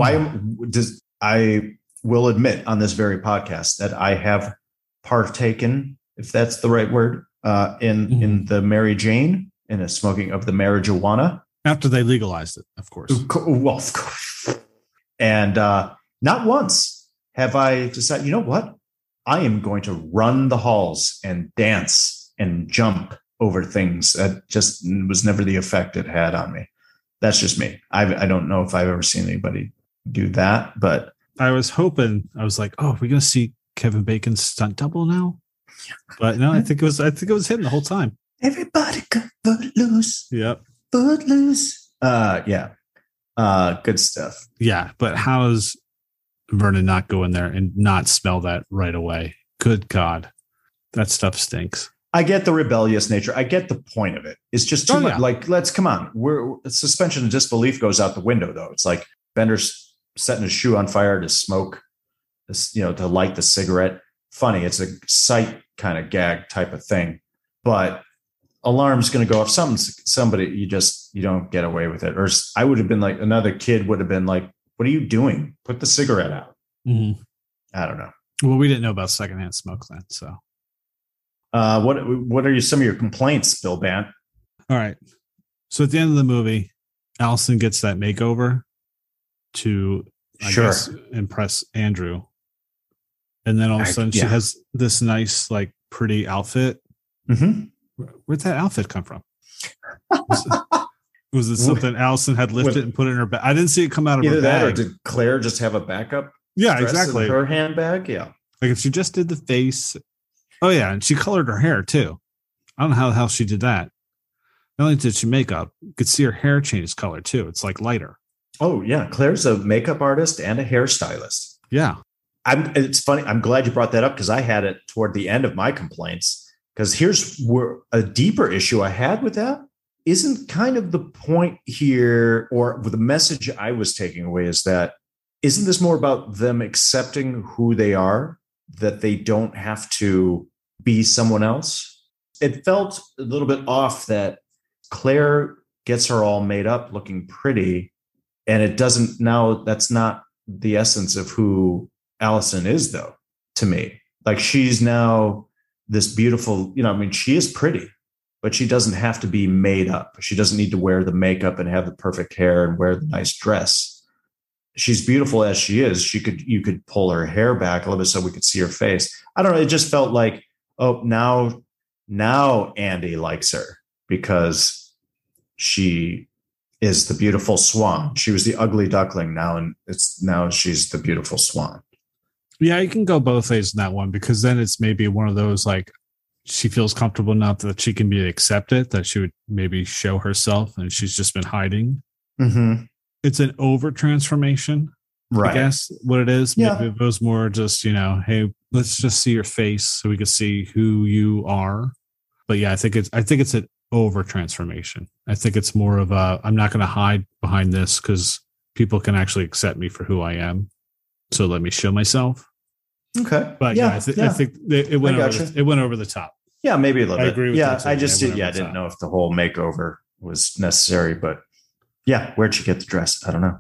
B: I will admit on this very podcast that I have partaken, if that's the right word, in the Mary Jane, in a smoking of the marijuana.
A: After they legalized it, of course.
B: Well, of course. And not once have I decided, you know what? I am going to run the halls and dance and jump over things. That just was never the effect it had on me. That's just me. I don't know if I've ever seen anybody do that, but
A: I was hoping. I was like, "Oh, we're going to see Kevin Bacon's stunt double now." But no, I think it was him the whole time.
B: Everybody got footloose.
A: Yep,
B: footloose. Yeah, good stuff.
A: Yeah, but how is Vernon not go in there and not smell that right away? Good God, that stuff stinks.
B: I get the rebellious nature. I get the point of it. It's just too much.
A: Yeah.
B: Like, come on. Suspension of disbelief goes out the window, though. It's like Bender's setting his shoe on fire to smoke, to light the cigarette. Funny. It's a sight kind of gag type of thing. But alarm's going to go off. Somebody, you don't get away with it. Or I would have been like, another kid would have been like, what are you doing? Put the cigarette out.
A: Mm-hmm.
B: I don't know.
A: Well, we didn't know about secondhand smoke then, so.
B: What are some of your complaints, Bill Bant?
A: All right. So at the end of the movie, Allison gets that makeover to, I guess, impress Andrew. And then all of a sudden she has this nice, like, pretty outfit.
B: Mm-hmm.
A: Where'd that outfit come from? Was it something Allison had lifted and put in her bag? I didn't see it come out of her bag.
B: Either that or did Claire just have a backup?
A: Yeah, exactly.
B: In her handbag? Yeah.
A: Like if she just did the face. Oh, yeah. And she colored her hair, too. I don't know how the hell she did that. Not only did she makeup, you could see her hair change color, too. It's like lighter.
B: Oh, yeah. Claire's a makeup artist and a hairstylist.
A: Yeah.
B: It's funny. I'm glad you brought that up because I had it toward the end of my complaints. Because here's where a deeper issue I had with that isn't kind of the point here, or the message I was taking away is that isn't this more about them accepting who they are, that they don't have to be someone else? It felt a little bit off that Claire gets her all made up looking pretty, and it doesn't now. That's not the essence of who Allison is, though, to me. Like she's now this beautiful, I mean, she is pretty, but she doesn't have to be made up. She doesn't need to wear the makeup and have the perfect hair and wear the nice dress. She's beautiful as she is. You could pull her hair back a little bit so we could see her face. I don't know. It just felt like, oh, now Andy likes her because she is the beautiful swan. She was the ugly duckling now she's the beautiful swan.
A: Yeah, you can go both ways in that one, because then it's maybe one of those, like, she feels comfortable enough that she can be accepted, that she would maybe show herself and she's just been hiding.
B: Mm-hmm.
A: It's an over transformation,
B: right?
A: I guess what it is.
B: Yeah.
A: Maybe it was more just, hey, let's just see your face so we can see who you are. But yeah, I think it's an over transformation. I think it's more of I'm not going to hide behind this because people can actually accept me for who I am. So let me show myself.
B: Okay.
A: But I think it went over the top.
B: Yeah, maybe a little bit.
A: Agree with
B: yeah,
A: you.
B: I didn't know if the whole makeover was necessary, but yeah, where'd she get the dress? I don't know.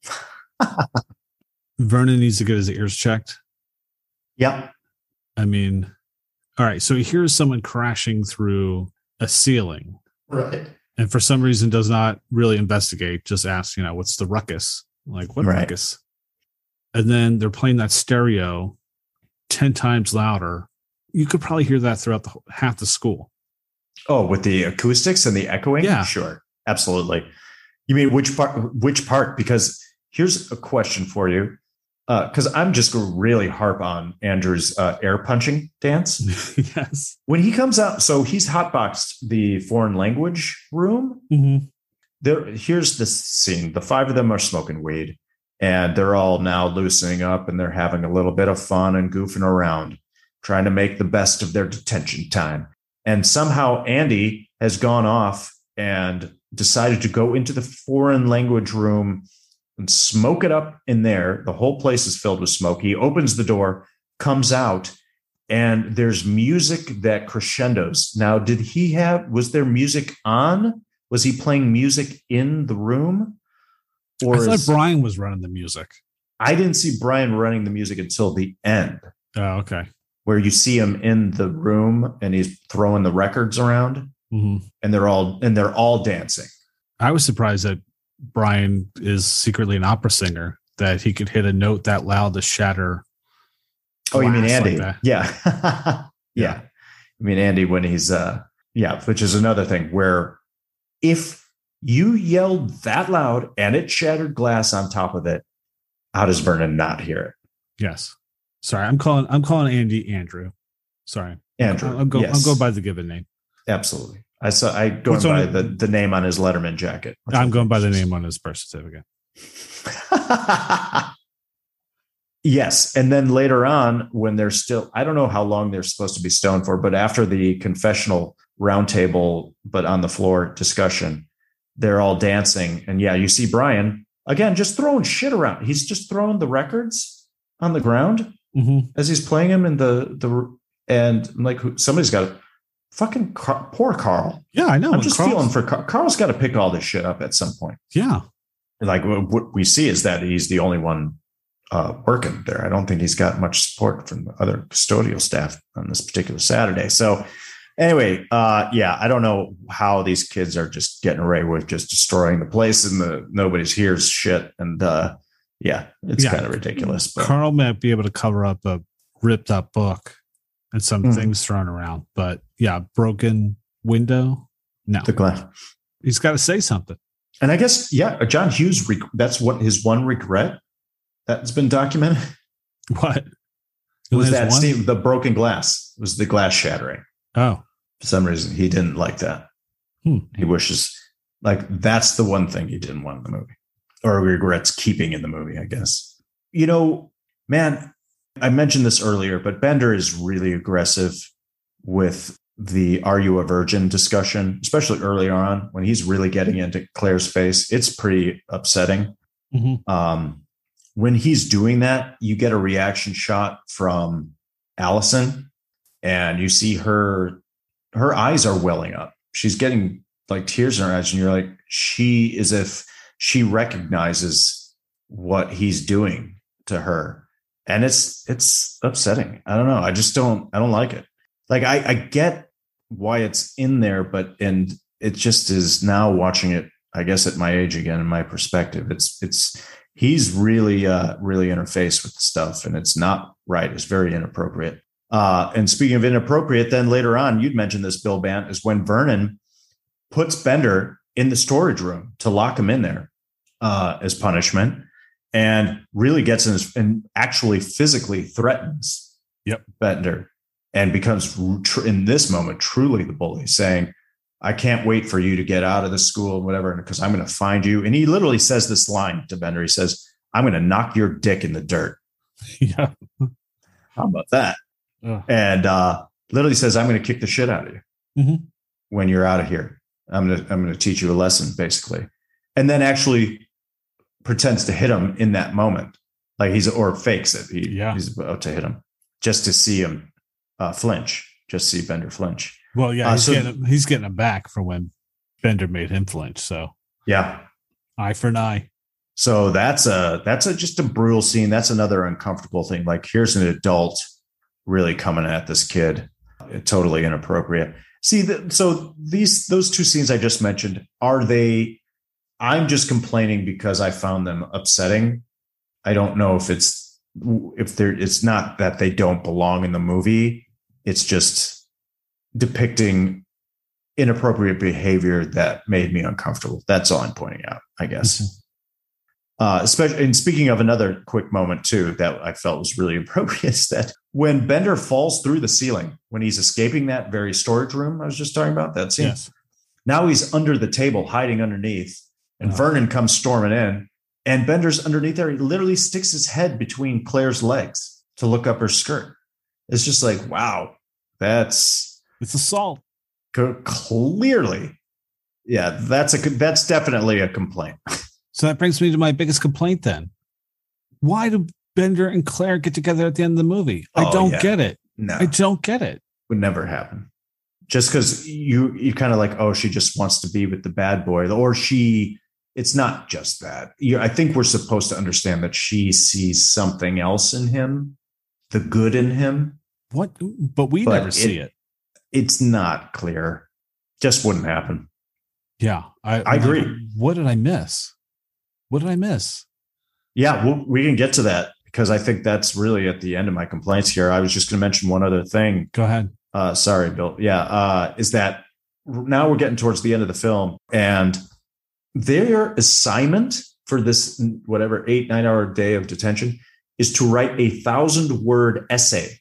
A: Vernon needs to get his ears checked.
B: Yeah.
A: I mean, all right. So here's someone crashing through a ceiling.
B: Right.
A: And for some reason does not really investigate, just asks, what's the ruckus? Like, what ruckus? And then they're playing that stereo 10 times louder. You could probably hear that throughout half the school.
B: Oh, with the acoustics and the echoing?
A: Yeah.
B: Sure. Absolutely. You mean which part? Because here's a question for you. Because I'm just going to really harp on Andrew's air punching dance.
A: Yes.
B: When he comes out, so he's hotboxed the foreign language room.
A: Mm-hmm.
B: Here's the scene. The 5 of them are smoking weed, and they're all now loosening up, and they're having a little bit of fun and goofing around, trying to make the best of their detention time. And somehow Andy has gone off and decided to go into the foreign language room and smoke it up in there. The whole place is filled with smoke. He opens the door, comes out, and there's music that crescendos. Now, was there music on? Was he playing music in the room?
A: Or I thought Brian was running the music.
B: I didn't see Brian running the music until the end.
A: Oh, okay.
B: Where you see him in the room and he's throwing the records around, and they're all dancing. I
A: was surprised that Brian is secretly an opera singer, that he could hit a note that loud to shatter.
B: Oh, you mean Andy?
A: Like
B: Yeah. Yeah. I mean, Andy, when he's, which is another thing where if you yelled that loud and it shattered glass on top of it, how does Vernon not hear it?
A: Yes. Sorry. I'm calling Andy Andrew. Sorry.
B: Andrew.
A: I'll go by the given name.
B: Absolutely. I go by the name on his Letterman jacket.
A: I'm going by the name on his birth certificate.
B: Yes. And then later on, when they're still, I don't know how long they're supposed to be stoned for, but after the confessional roundtable, but on the floor discussion, they're all dancing. And yeah, you see Brian again, just throwing shit around. He's just throwing the records on the ground as he's playing them in and I'm like, somebody's got to fucking poor Carl.
A: Yeah, I know.
B: I'm just feeling for Carl's got to pick all this shit up at some point.
A: Yeah.
B: Like what we see is that he's the only one working there. I don't think he's got much support from the other custodial staff on this particular Saturday. So anyway, I don't know how these kids are just getting away with just destroying the place and nobody's hears shit. And it's kind of ridiculous.
A: But Carl might be able to cover up a ripped up book and some things thrown around, but broken window. No,
B: the glass.
A: He's got to say something.
B: And I guess, John Hughes, that's what his one regret that's been documented.
A: What?
B: Was that the broken glass? It was the glass shattering.
A: Oh.
B: For some reason, he didn't like that. He wishes, that's the one thing he didn't want in the movie, or regrets keeping in the movie, I guess. Man, I mentioned this earlier, but Bender is really aggressive with the "Are you a virgin?" discussion, especially earlier on when he's really getting into Claire's face. It's pretty upsetting. When he's doing that, you get a reaction shot from Allison, and you see her eyes are welling up. She's getting tears in her eyes, and you're like, she is if she recognizes what he's doing to her. And it's upsetting. I don't know. I don't like it. Like I get why it's in there, and it just is now watching it, I guess at my age again, in my perspective, he's really interfaced with the stuff, and it's not right. It's very inappropriate. And speaking of inappropriate, then later on, you'd mentioned this, Bill Bant, is when Vernon puts Bender in the storage room to lock him in there as punishment, and really gets and actually physically threatens Bender, and becomes in this moment truly the bully, saying, I can't wait for you to get out of the school and whatever, because I'm going to find you. And he literally says this line to Bender. He says, I'm going to knock your dick in the dirt.
A: Yeah.
B: How about that? And literally says, I'm going to kick the shit out of you when you're out of here. I'm going to teach you a lesson, basically. And then actually pretends to hit him in that moment. Like or fakes it. He's about to hit him just to see him flinch, just see Bender flinch.
A: Well, yeah, he's getting him back for when Bender made him flinch. So
B: yeah,
A: eye for an eye.
B: So that's just a brutal scene. That's another uncomfortable thing. Like, here's an adult really coming at this kid, totally inappropriate. See, so those two scenes I just mentioned, I'm just complaining because I found them upsetting. I don't know if it's not that they don't belong in the movie. It's just depicting inappropriate behavior that made me uncomfortable. That's all I'm pointing out, I guess. Especially, and speaking of another quick moment too, that I felt was really appropriate, is that when Bender falls through the ceiling, when he's escaping that very storage room I was just talking about, that scene.
A: Yes.
B: Now he's under the table, hiding underneath, and Vernon comes storming in, and Bender's underneath there. He literally sticks his head between Claire's legs to look up her skirt. It's just like, wow, it's
A: assault.
B: Clearly. Yeah, that's definitely a complaint.
A: So that brings me to my biggest complaint then. Why do Bender and Claire get together at the end of the movie? I don't get it.
B: No.
A: I don't get it.
B: Would never happen. Just because you kind of like, oh, she just wants to be with the bad boy, or it's not just that. I think we're supposed to understand that she sees something else in him, the good in him.
A: What? But we never see it.
B: It's not clear. Just wouldn't happen.
A: Yeah.
B: I agree.
A: What did I miss?
B: Yeah, we can get to that, because I think that's really at the end of my complaints here. I was just going to mention one other thing.
A: Go ahead.
B: Sorry, Bill. Yeah. Is that now we're getting towards the end of the film, and their assignment for this, whatever, 8-9 hour day of detention, is to write a 1,000-word essay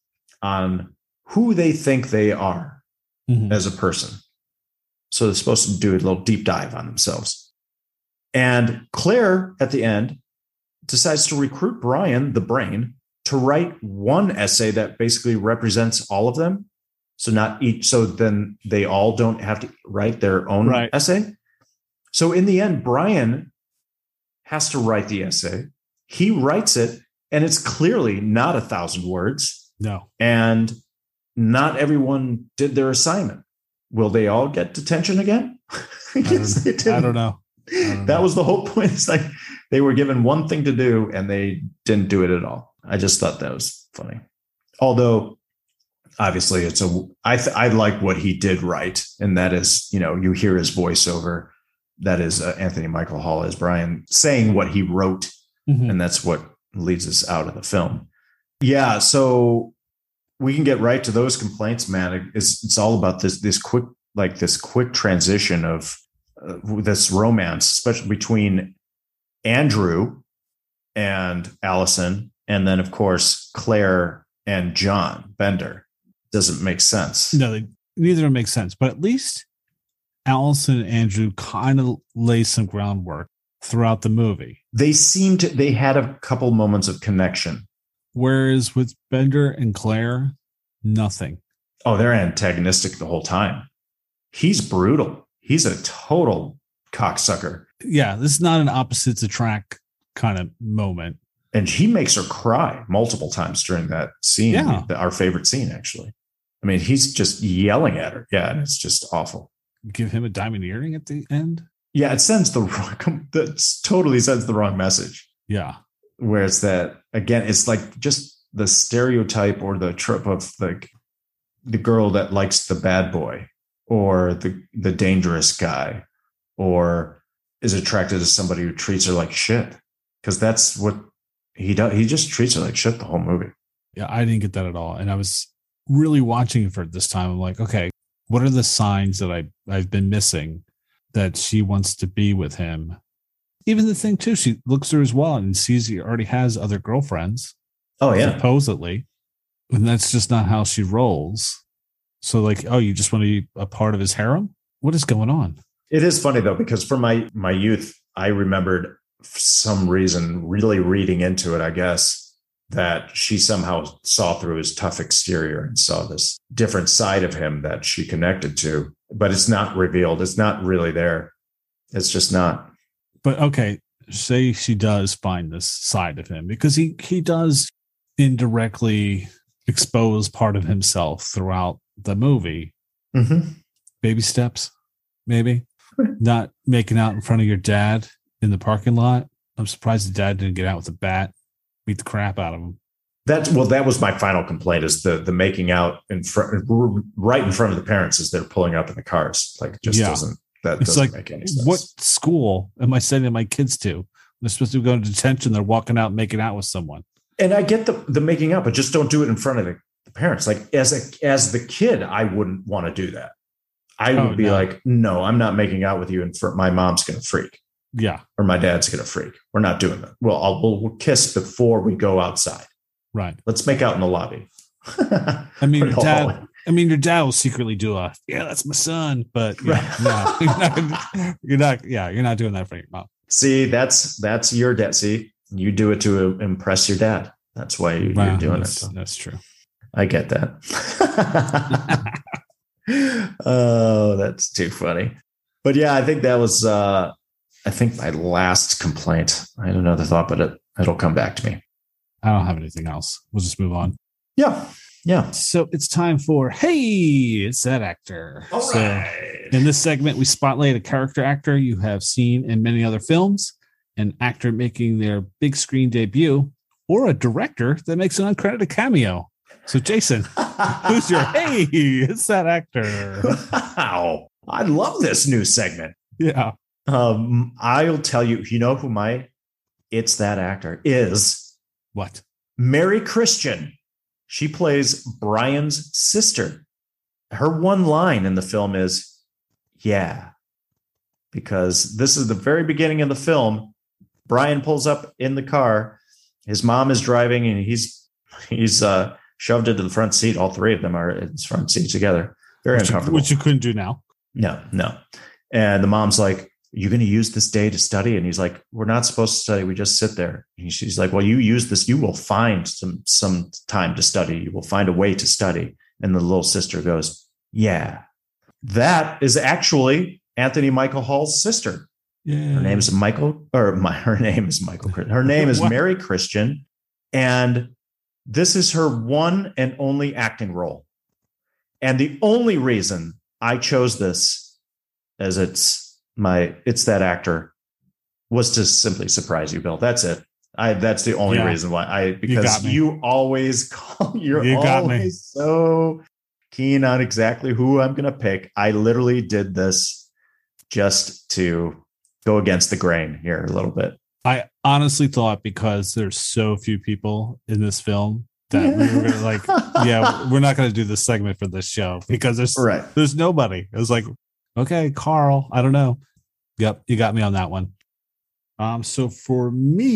B: on who they think they are as a person. So they're supposed to do a little deep dive on themselves. And Claire, at the end, decides to recruit Brian, the brain, to write one essay that basically represents all of them. So not each. So then they all don't have to write their own essay. So in the end, Brian has to write the essay. He writes it, and it's clearly not 1,000 words.
A: No.
B: And not everyone did their assignment. Will they all get detention again?
A: I don't know.
B: That was the whole point. It's like they were given one thing to do and they didn't do it at all. I just thought that was funny. Although obviously I like what he did right. And that is, you hear his voiceover. That is Anthony Michael Hall as Brian saying what he wrote. And that's what leads us out of the film. Yeah. So we can get right to those complaints, man. It's all about this quick transition of this romance, especially between Andrew and Allison, and then of course Claire and John Bender. Doesn't make sense.
A: No, neither of them make sense. But at least Allison and Andrew kind of lay some groundwork throughout the movie.
B: They had a couple moments of connection.
A: Whereas with Bender and Claire, nothing.
B: Oh, they're antagonistic the whole time. He's brutal. He's a total cocksucker.
A: Yeah, this is not an opposites attract kind of moment.
B: And he makes her cry multiple times during that scene.
A: Yeah.
B: Our favorite scene, actually. I mean, he's just yelling at her. Yeah, and it's just awful.
A: Give him a diamond earring at the end?
B: Yeah, it totally sends the wrong message.
A: Yeah.
B: Where it's that, again, it's like just the stereotype or the trope of like the girl that likes the bad boy or the dangerous guy or is attracted to somebody who treats her like shit. Because that's what he does. He just treats her like shit the whole movie.
A: Yeah, I didn't get that at all. And I was really watching for it this time. I'm like, okay, what are the signs that I've been missing that she wants to be with him? Even the thing too, she looks through his wallet and sees he already has other girlfriends.
B: Oh yeah,
A: supposedly, and that's just not how she rolls. So like, oh, you just want to be a part of his harem? What is going on?
B: It is funny though, because for my youth, I remembered for some reason really reading into it, I guess, that she somehow saw through his tough exterior and saw this different side of him that she connected to, but it's not revealed. It's not really there. It's just not.
A: But okay, say she does find this side of him, because he does indirectly expose part of himself throughout the movie.
B: Mm-hmm.
A: Baby steps, maybe. Not making out in front of your dad in the parking lot. I'm surprised the dad didn't get out with a bat, beat the crap out of him.
B: That was my final complaint, is the making out in front, right in front of the parents as they're pulling up in the cars. Like, it just doesn't. That
A: it's
B: doesn't
A: like,
B: make any sense.
A: What school am I sending my kids to? They're supposed to go to detention. They're walking out making out with someone.
B: And I get the making out, but just don't do it in front of the parents. Like, as the kid, I wouldn't want to do that. I would be like, no, I'm not making out with you. And my mom's going to freak.
A: Yeah.
B: Or my dad's going to freak. We're not doing that. Well, we'll kiss before we go outside.
A: Right.
B: Let's make out in the lobby.
A: I mean, your dad will secretly do that's my son, but no, you're not doing that for your mom.
B: See, that's your dad. See, you do it to impress your dad. That's why you're doing it.
A: That's true.
B: I get that. Oh, that's too funny. But yeah, I think that was, my last complaint. I had another thought, but it'll come back to me.
A: I don't have anything else. We'll just move on.
B: Yeah. Yeah.
A: So it's time for, hey, it's that actor.
B: All right.
A: In this segment, we spotlight a character actor you have seen in many other films, an actor making their big screen debut, or a director that makes an uncredited cameo. So, Jason, who's your, hey, it's that actor?
B: Wow. I love this new segment.
A: Yeah.
B: I'll tell you, who my it's that actor is?
A: What?
B: Mary Christian. She plays Brian's sister. Her one line in the film is, yeah, because this is the very beginning of the film. Brian pulls up in the car. His mom is driving and he's shoved into the front seat. All three of them are in the front seat together. Very uncomfortable.
A: Which you couldn't do now.
B: No. And the mom's like, are you going to use this day to study? And he's like, we're not supposed to study. We just sit there. And she's like, well, you use this. You will find some time to study. You will find a way to study. And the little sister goes, yeah. That is actually Anthony Michael Hall's sister.
A: Yeah.
B: Her name is Michael. Her name is Mary Christian. And this is her one and only acting role. And the only reason I chose this as it's that actor was to simply surprise you, Bill. That's it. That's the only reason why because you always always so keen on exactly who I'm going to pick. I literally did this just to go against the grain here a little bit.
A: I honestly thought, because there's so few people in this film, that we were gonna we're not gonna do this segment for this show because there's nobody. It was like, okay, Carl, I don't know. Yep, you got me on that one. So for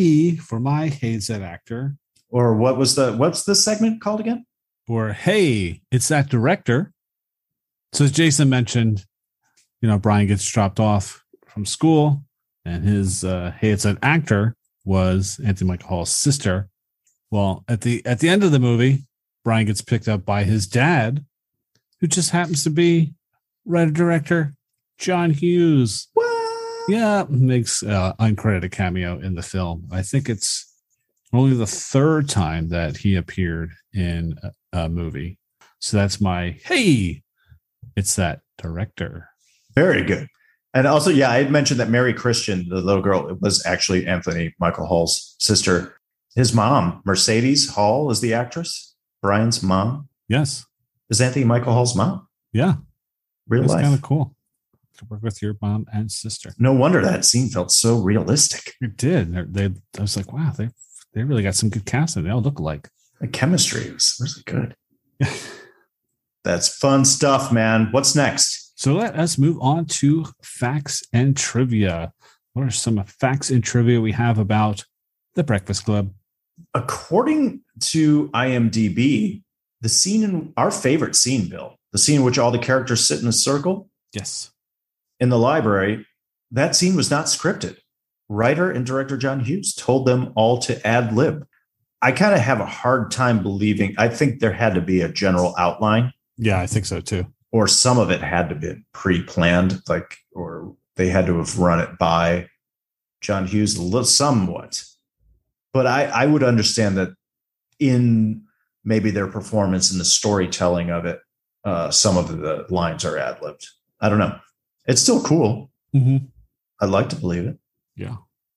A: my hey, that actor,
B: or what's this segment called again?
A: Or hey, it's that director. So as Jason mentioned, Brian gets dropped off from school, and his hey, it's that actor was Anthony Michael Hall's sister. Well, at the end of the movie, Brian gets picked up by his dad, who just happens to be writer director John Hughes.
B: What?
A: Yeah, makes uncredited cameo in the film. I think it's only the third time that he appeared in a movie. So that's my hey, it's that director.
B: Very good. And also, I had mentioned that Mary Christian, the little girl, it was actually Anthony Michael Hall's sister. His mom, Mercedes Hall, is the actress. Brian's mom.
A: Yes.
B: is Anthony Michael Hall's mom.
A: Yeah.
B: Real
A: That's
B: life.
A: kind of cool. To work with your mom and sister.
B: No wonder that scene felt so realistic.
A: It did. I was like, wow, they really got some good casting. They all look alike.
B: The chemistry was really good. That's fun stuff, man. What's next?
A: So let us move on to facts and trivia. What are some facts and trivia we have about The Breakfast Club?
B: According to IMDb, the scene in our favorite scene, Bill, the scene in which all the characters sit in a circle.
A: Yes.
B: In the library, that scene was not scripted. Writer and director John Hughes told them all to ad lib. I kind of have a hard time believing. I think there had to be a general outline.
A: Yeah, I think so too.
B: Or some of it had to be pre-planned, or they had to have run it by John Hughes somewhat. But I would understand that in maybe their performance and the storytelling of it, some of the lines are ad-libbed. I don't know. It's still cool.
A: Mm-hmm.
B: I'd like to believe it.
A: Yeah.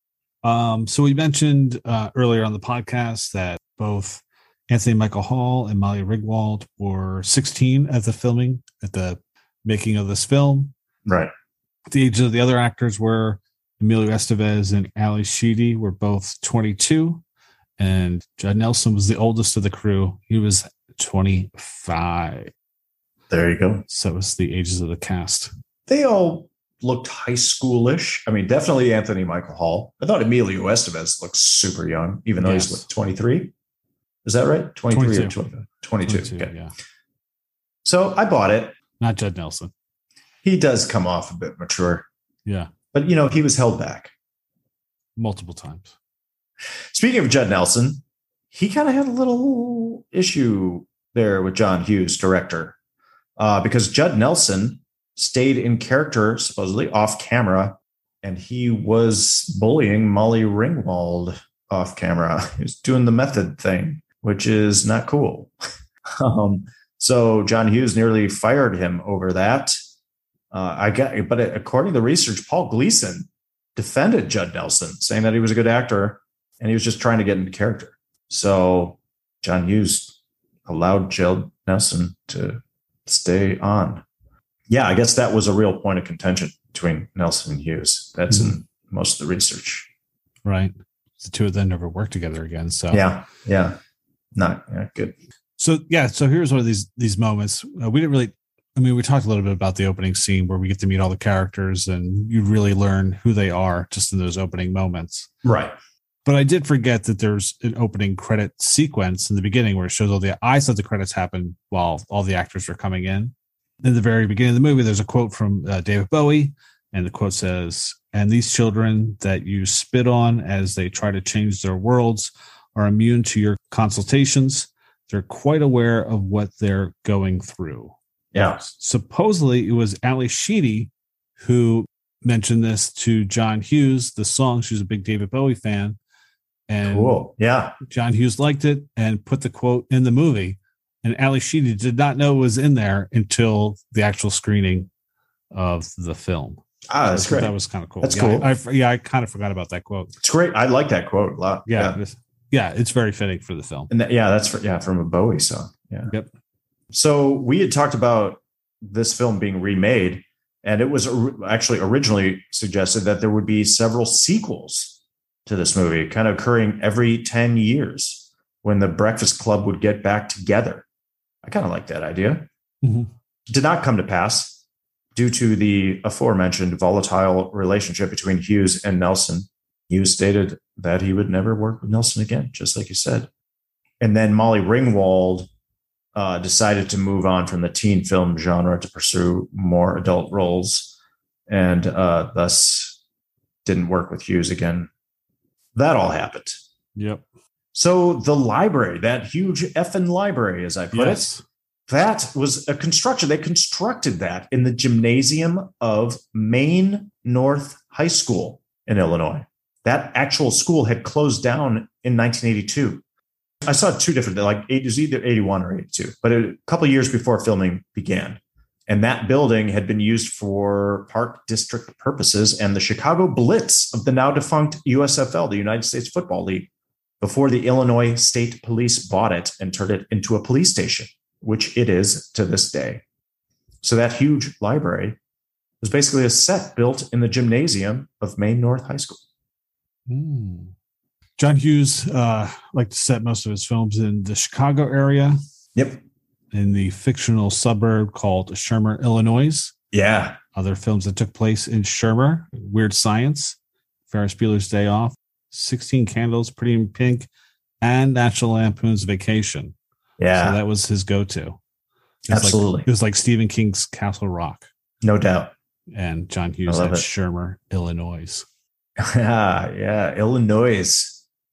A: So we mentioned earlier on the podcast that both Anthony Michael Hall and Molly Ringwald were 16 at the making of this film.
B: Right.
A: The ages of the other actors were Emilio Estevez and Ali Sheedy were both 22, and Judd Nelson was the oldest of the crew. He was 25.
B: There you go.
A: So it was the ages of the cast.
B: They all looked high schoolish. I mean, definitely Anthony Michael Hall. I thought Emilio Estevez looked super young, even though he's 23. Is that right? 23 or 25? 22. Okay.
A: Yeah.
B: So I bought it.
A: Not Judd Nelson.
B: He does come off a bit mature.
A: Yeah.
B: But, he was held back.
A: Multiple times.
B: Speaking of Judd Nelson, he kind of had a little issue there with John Hughes, director, because Judd Nelson stayed in character, supposedly off camera, and he was bullying Molly Ringwald off camera. He was doing the method thing, which is not cool. So John Hughes nearly fired him over that. But according to the research, Paul Gleason defended Judd Nelson, saying that he was a good actor and he was just trying to get into character. So John Hughes allowed Judd Nelson to stay on. Yeah, I guess that was a real point of contention between Nelson and Hughes. That's in most of the research.
A: Right. The two of them never worked together again. So
B: not good.
A: So here's one of these moments. We didn't really. I mean, we talked a little bit about the opening scene where we get to meet all the characters and you really learn who they are just in those opening moments.
B: Right.
A: But I did forget that there's an opening credit sequence in the beginning where it shows I thought the credits happened while all the actors were coming in. In the very beginning of the movie, there's a quote from David Bowie, and the quote says, "And these children that you spit on as they try to change their worlds are immune to your consultations. They're quite aware of what they're going through."
B: Yeah.
A: Supposedly, it was Ali Sheedy who mentioned this to John Hughes, the song. She's a big David Bowie fan. And
B: cool. Yeah.
A: John Hughes liked it and put the quote in the movie. And Ali Sheedy did not know it was in there until the actual screening of the film.
B: That's great.
A: That was kind of cool.
B: That's cool.
A: I kind of forgot about that quote.
B: It's great. I like that quote a lot.
A: Yeah. It's very fitting for the film.
B: And that's from a Bowie song. Yeah.
A: Yep.
B: So we had talked about this film being remade, and it was actually originally suggested that there would be several sequels to this movie, kind of occurring every 10 years when the Breakfast Club would get back together. I kind of like that idea.
A: Mm-hmm.
B: Did not come to pass due to the aforementioned volatile relationship between Hughes and Nelson. Hughes stated that he would never work with Nelson again, just like you said. And then Molly Ringwald decided to move on from the teen film genre to pursue more adult roles, and thus didn't work with Hughes again. That all happened.
A: Yep.
B: So the library, that huge effing library, as I put it, that was a construction. They constructed that in the gymnasium of Maine North High School in Illinois. That actual school had closed down in 1982. I saw two different, it was either 81 or 82, but a couple of years before filming began. And that building had been used for park district purposes and the Chicago Blitz of the now defunct USFL, the United States Football League, before the Illinois State Police bought it and turned it into a police station. which it is to this day. So that huge library was basically a set built in the gymnasium of Maine North High School.
A: John Hughes liked to set most of his films in the Chicago area.
B: Yep.
A: In the fictional suburb called Shermer, Illinois.
B: Yeah.
A: Other films that took place in Shermer: Weird Science, Ferris Bueller's Day Off, 16 Candles, Pretty in Pink, and National Lampoon's Vacation.
B: Yeah.
A: So that was his go-to.
B: Absolutely.
A: It was like Stephen King's Castle Rock.
B: No doubt.
A: And John Hughes at Shermer, Illinois.
B: Yeah. Illinois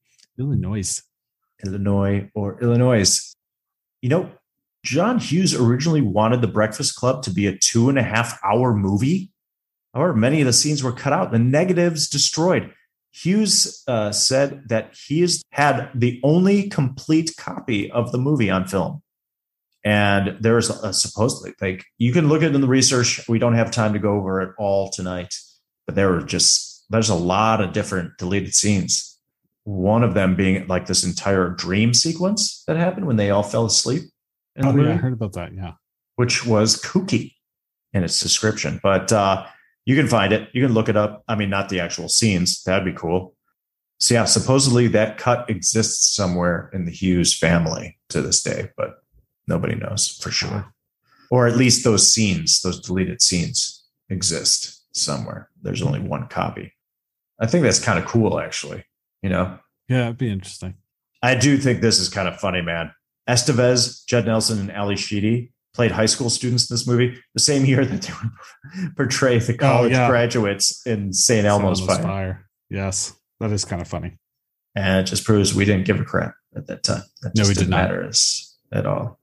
B: or Illinois. You know, John Hughes originally wanted The Breakfast Club to be a 2.5-hour movie. However, many of the scenes were cut out, the negatives destroyed. Hughes said that he has had the only complete copy of the movie on film. And there's supposedly, like, you can look at it in the research. We don't have time to go over it all tonight, but there's a lot of different deleted scenes. One of them being like this entire dream sequence that happened when they all fell asleep.
A: Oh, yeah, I heard about that. Yeah.
B: Which was kooky in its description, but you can find it. You can look it up. I mean, not the actual scenes. That'd be cool. So yeah, supposedly that cut exists somewhere in the Hughes family to this day, but nobody knows for sure. Or at least those scenes, those deleted scenes exist somewhere. There's only one copy. I think that's kind of cool, actually. You know?
A: Yeah, it'd be interesting.
B: I do think this is kind of funny, man. Estevez, Judd Nelson, and Ali Sheedy played high school students in this movie the same year that they would portray the college graduates in St. Elmo's Fire.
A: Yes, that is kind of funny.
B: And it just proves we didn't give a crap at that time. That just didn't matter at all.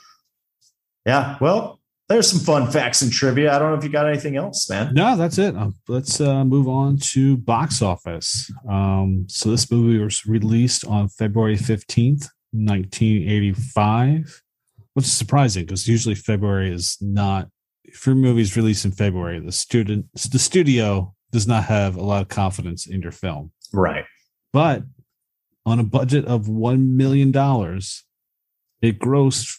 B: Yeah, well, there's some fun facts and trivia. I don't know if you got anything else, man.
A: No, that's it. Let's move on to box office. So this movie was released on February 15th, 1985, which is surprising because usually February is not, for movies released in February, the studio does not have a lot of confidence in your film.
B: Right.
A: But on a budget of $1 million, it grossed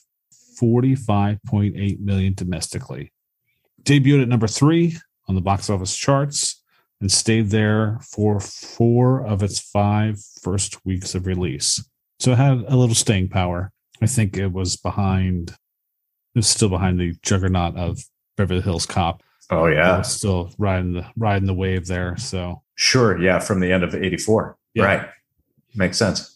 A: $45.8 million domestically. Debuted at number 3 on the box office charts and stayed there for 4 of its 5 first weeks of release. So it had a little staying power. I think it was still behind the juggernaut of Beverly Hills Cop.
B: Oh yeah.
A: It was still riding the wave there. So
B: sure. Yeah. From the end of 84. Yeah. Right. Makes sense.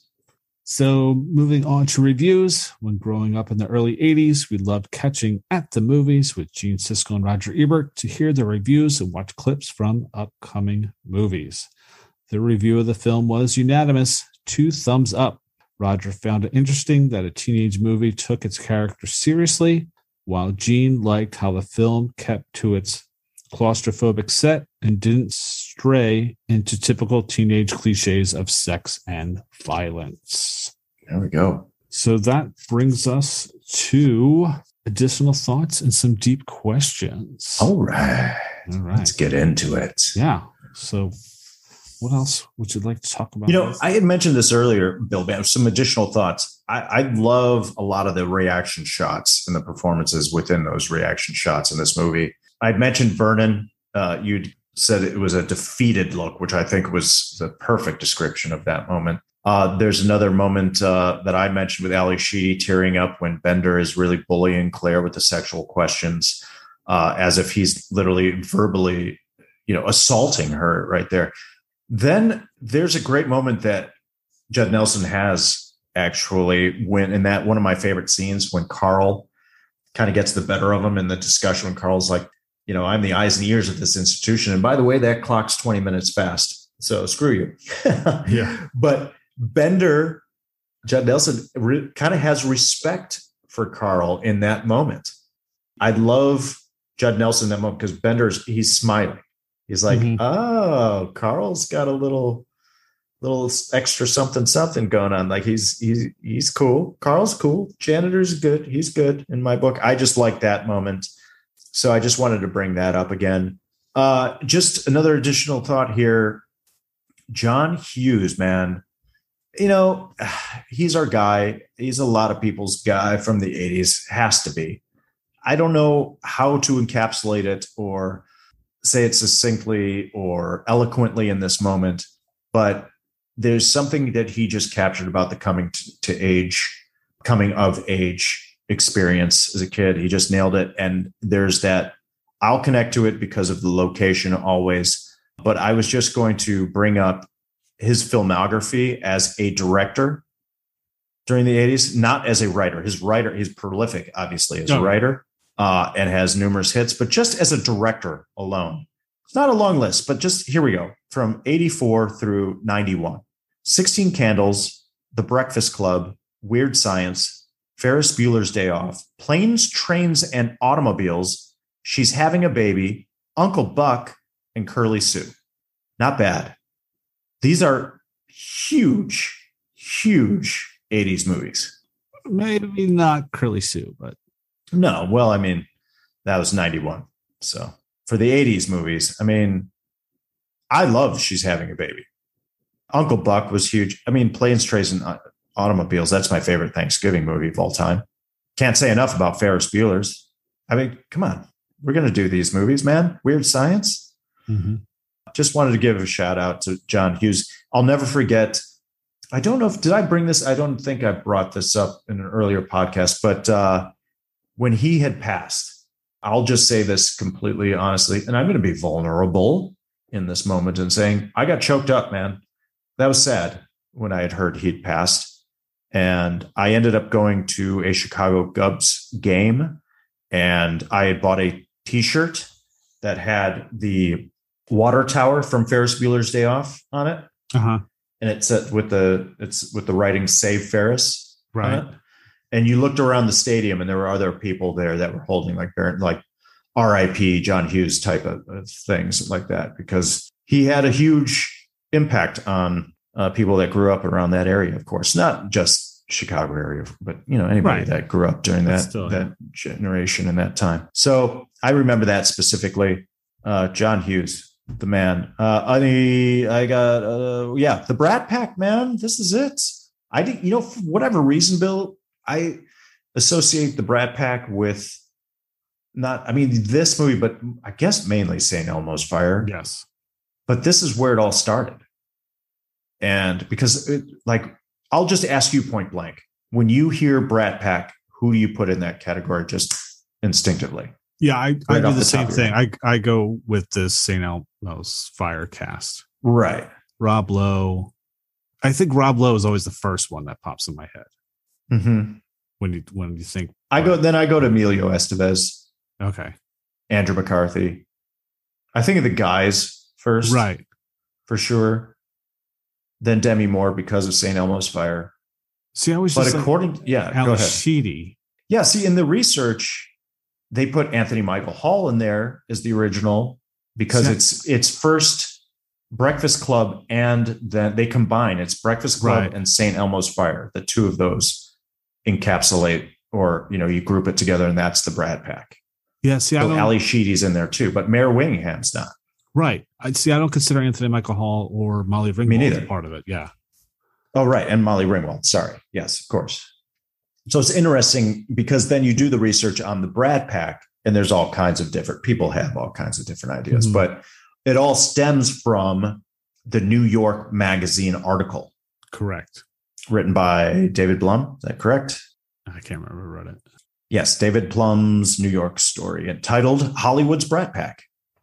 A: So moving on to reviews. When growing up in the early 80s, we loved catching at the movies with Gene Siskel and Roger Ebert to hear the reviews and watch clips from upcoming movies. The review of the film was unanimous, 2 thumbs up. Roger found it interesting that a teenage movie took its character seriously, while Gene liked how the film kept to its claustrophobic set and didn't stray into typical teenage cliches of sex and violence.
B: There we go.
A: So that brings us to additional thoughts and some deep questions.
B: All right. Let's get into it.
A: Yeah. So what else would you like to talk about?
B: You know, I had mentioned this earlier, Bill, but some additional thoughts. I love a lot of the reaction shots and the performances within those reaction shots in this movie. I'd mentioned Vernon. You'd said it was a defeated look, which I think was the perfect description of that moment. There's another moment that I mentioned with Ali Sheedy tearing up when Bender is really bullying Claire with the sexual questions, as if he's literally verbally, assaulting her right there. Then there's a great moment that Judd Nelson has actually when in that one of my favorite scenes when Carl kind of gets the better of him in the discussion when Carl's like, I'm the eyes and ears of this institution. And by the way, that clock's 20 minutes fast. So screw you.
A: Yeah.
B: But Bender, Judd Nelson kind of has respect for Carl in that moment. I love Judd Nelson in that moment because he's smiling. He's like, Oh, Carl's got a little extra something going on. Like he's cool. Carl's cool. Janitor's good. He's good in my book. I just like that moment. So I just wanted to bring that up again. Just another additional thought here. John Hughes, man, You know, he's our guy. He's a lot of people's guy from the 80s, has to be. I don't know how to encapsulate it or say it succinctly or eloquently in this moment, but there's something that he just captured about the coming of age experience as a kid. He just nailed it. And there's that, I'll connect to it because of the location always. But I was just going to bring up his filmography as a director during the 80s, not as a writer. He's prolific, obviously, as a writer, and has numerous hits, but just as a director alone. It's not a long list, but just here we go. From 84 through 91. 16 Candles, The Breakfast Club, Weird Science, Ferris Bueller's Day Off, Planes, Trains, and Automobiles, She's Having a Baby, Uncle Buck, and Curly Sue. Not bad. These are huge, huge 80s movies.
A: Maybe not Curly Sue, but.
B: No, well, I mean, that was 91. So for the 80s movies, I mean, I love She's Having a Baby. Uncle Buck was huge. I mean, Planes, Trains, and Automobiles, that's my favorite Thanksgiving movie of all time. Can't say enough about Ferris Bueller's. I mean, come on. We're going to do these movies, man. Weird Science. Mm-hmm. Just wanted to give a shout out to John Hughes. I'll never forget. I don't know did I bring this? I don't think I brought this up in an earlier podcast, but when he had passed, I'll just say this completely honestly, and I'm going to be vulnerable in this moment and saying, I got choked up, man. That was sad when I had heard he'd passed. And I ended up going to a Chicago Cubs game, and I had bought a t-shirt that had the water tower from Ferris Bueller's Day Off on it. Uh-huh. And it's with the writing Save Ferris.
A: Right.
B: On it. And you looked around the stadium and there were other people there that were holding like RIP John Hughes type of things like that, because he had a huge impact on people that grew up around that area, of course, not just Chicago area, but, you know, anybody that grew up during that generation and that time. So I remember that specifically. John Hughes, the man. I got, the Brat Pack, man. This is it. I think, you know, for whatever reason, Bill, I associate the Brat Pack with this movie, but I guess mainly St. Elmo's Fire.
A: Yes.
B: But this is where it all started. And because I'll just ask you point blank, when you hear Brat Pack, who do you put in that category just instinctively?
A: Yeah, I do the same thing. I go with this St. Elmo's Fire cast.
B: Right.
A: Rob Lowe. I think Rob Lowe is always the first one that pops in my head.
B: Mm-hmm.
A: When you think
B: I go to Emilio Estevez.
A: Okay.
B: Andrew McCarthy. I think of the guys first.
A: Right.
B: For sure. Then Demi Moore because of St. Elmo's Fire.
A: See, I was
B: just according go ahead.
A: Sheedy.
B: Yeah, see, in the research, they put Anthony Michael Hall in there as the original because it's first Breakfast Club and then they combine. It's Breakfast Club and St. Elmo's Fire. The two of those encapsulate, or, you know, you group it together, and that's the Brat Pack.
A: Yeah, see,
B: so Ali Sheedy's in there too, but Mayor Winningham's not.
A: Right. I don't consider Anthony Michael Hall or Molly Ringwald as part of it. Yeah.
B: Oh, right. And Molly Ringwald. Sorry. Yes, of course. So it's interesting because then you do the research on the Brat Pack, and there's all kinds of different people have all kinds of different ideas, but it all stems from the New York Magazine article.
A: Correct.
B: Written by David Blum. Is that correct?
A: I can't remember who wrote it.
B: Yes. David Blum's New York story entitled Hollywood's Brat Pack,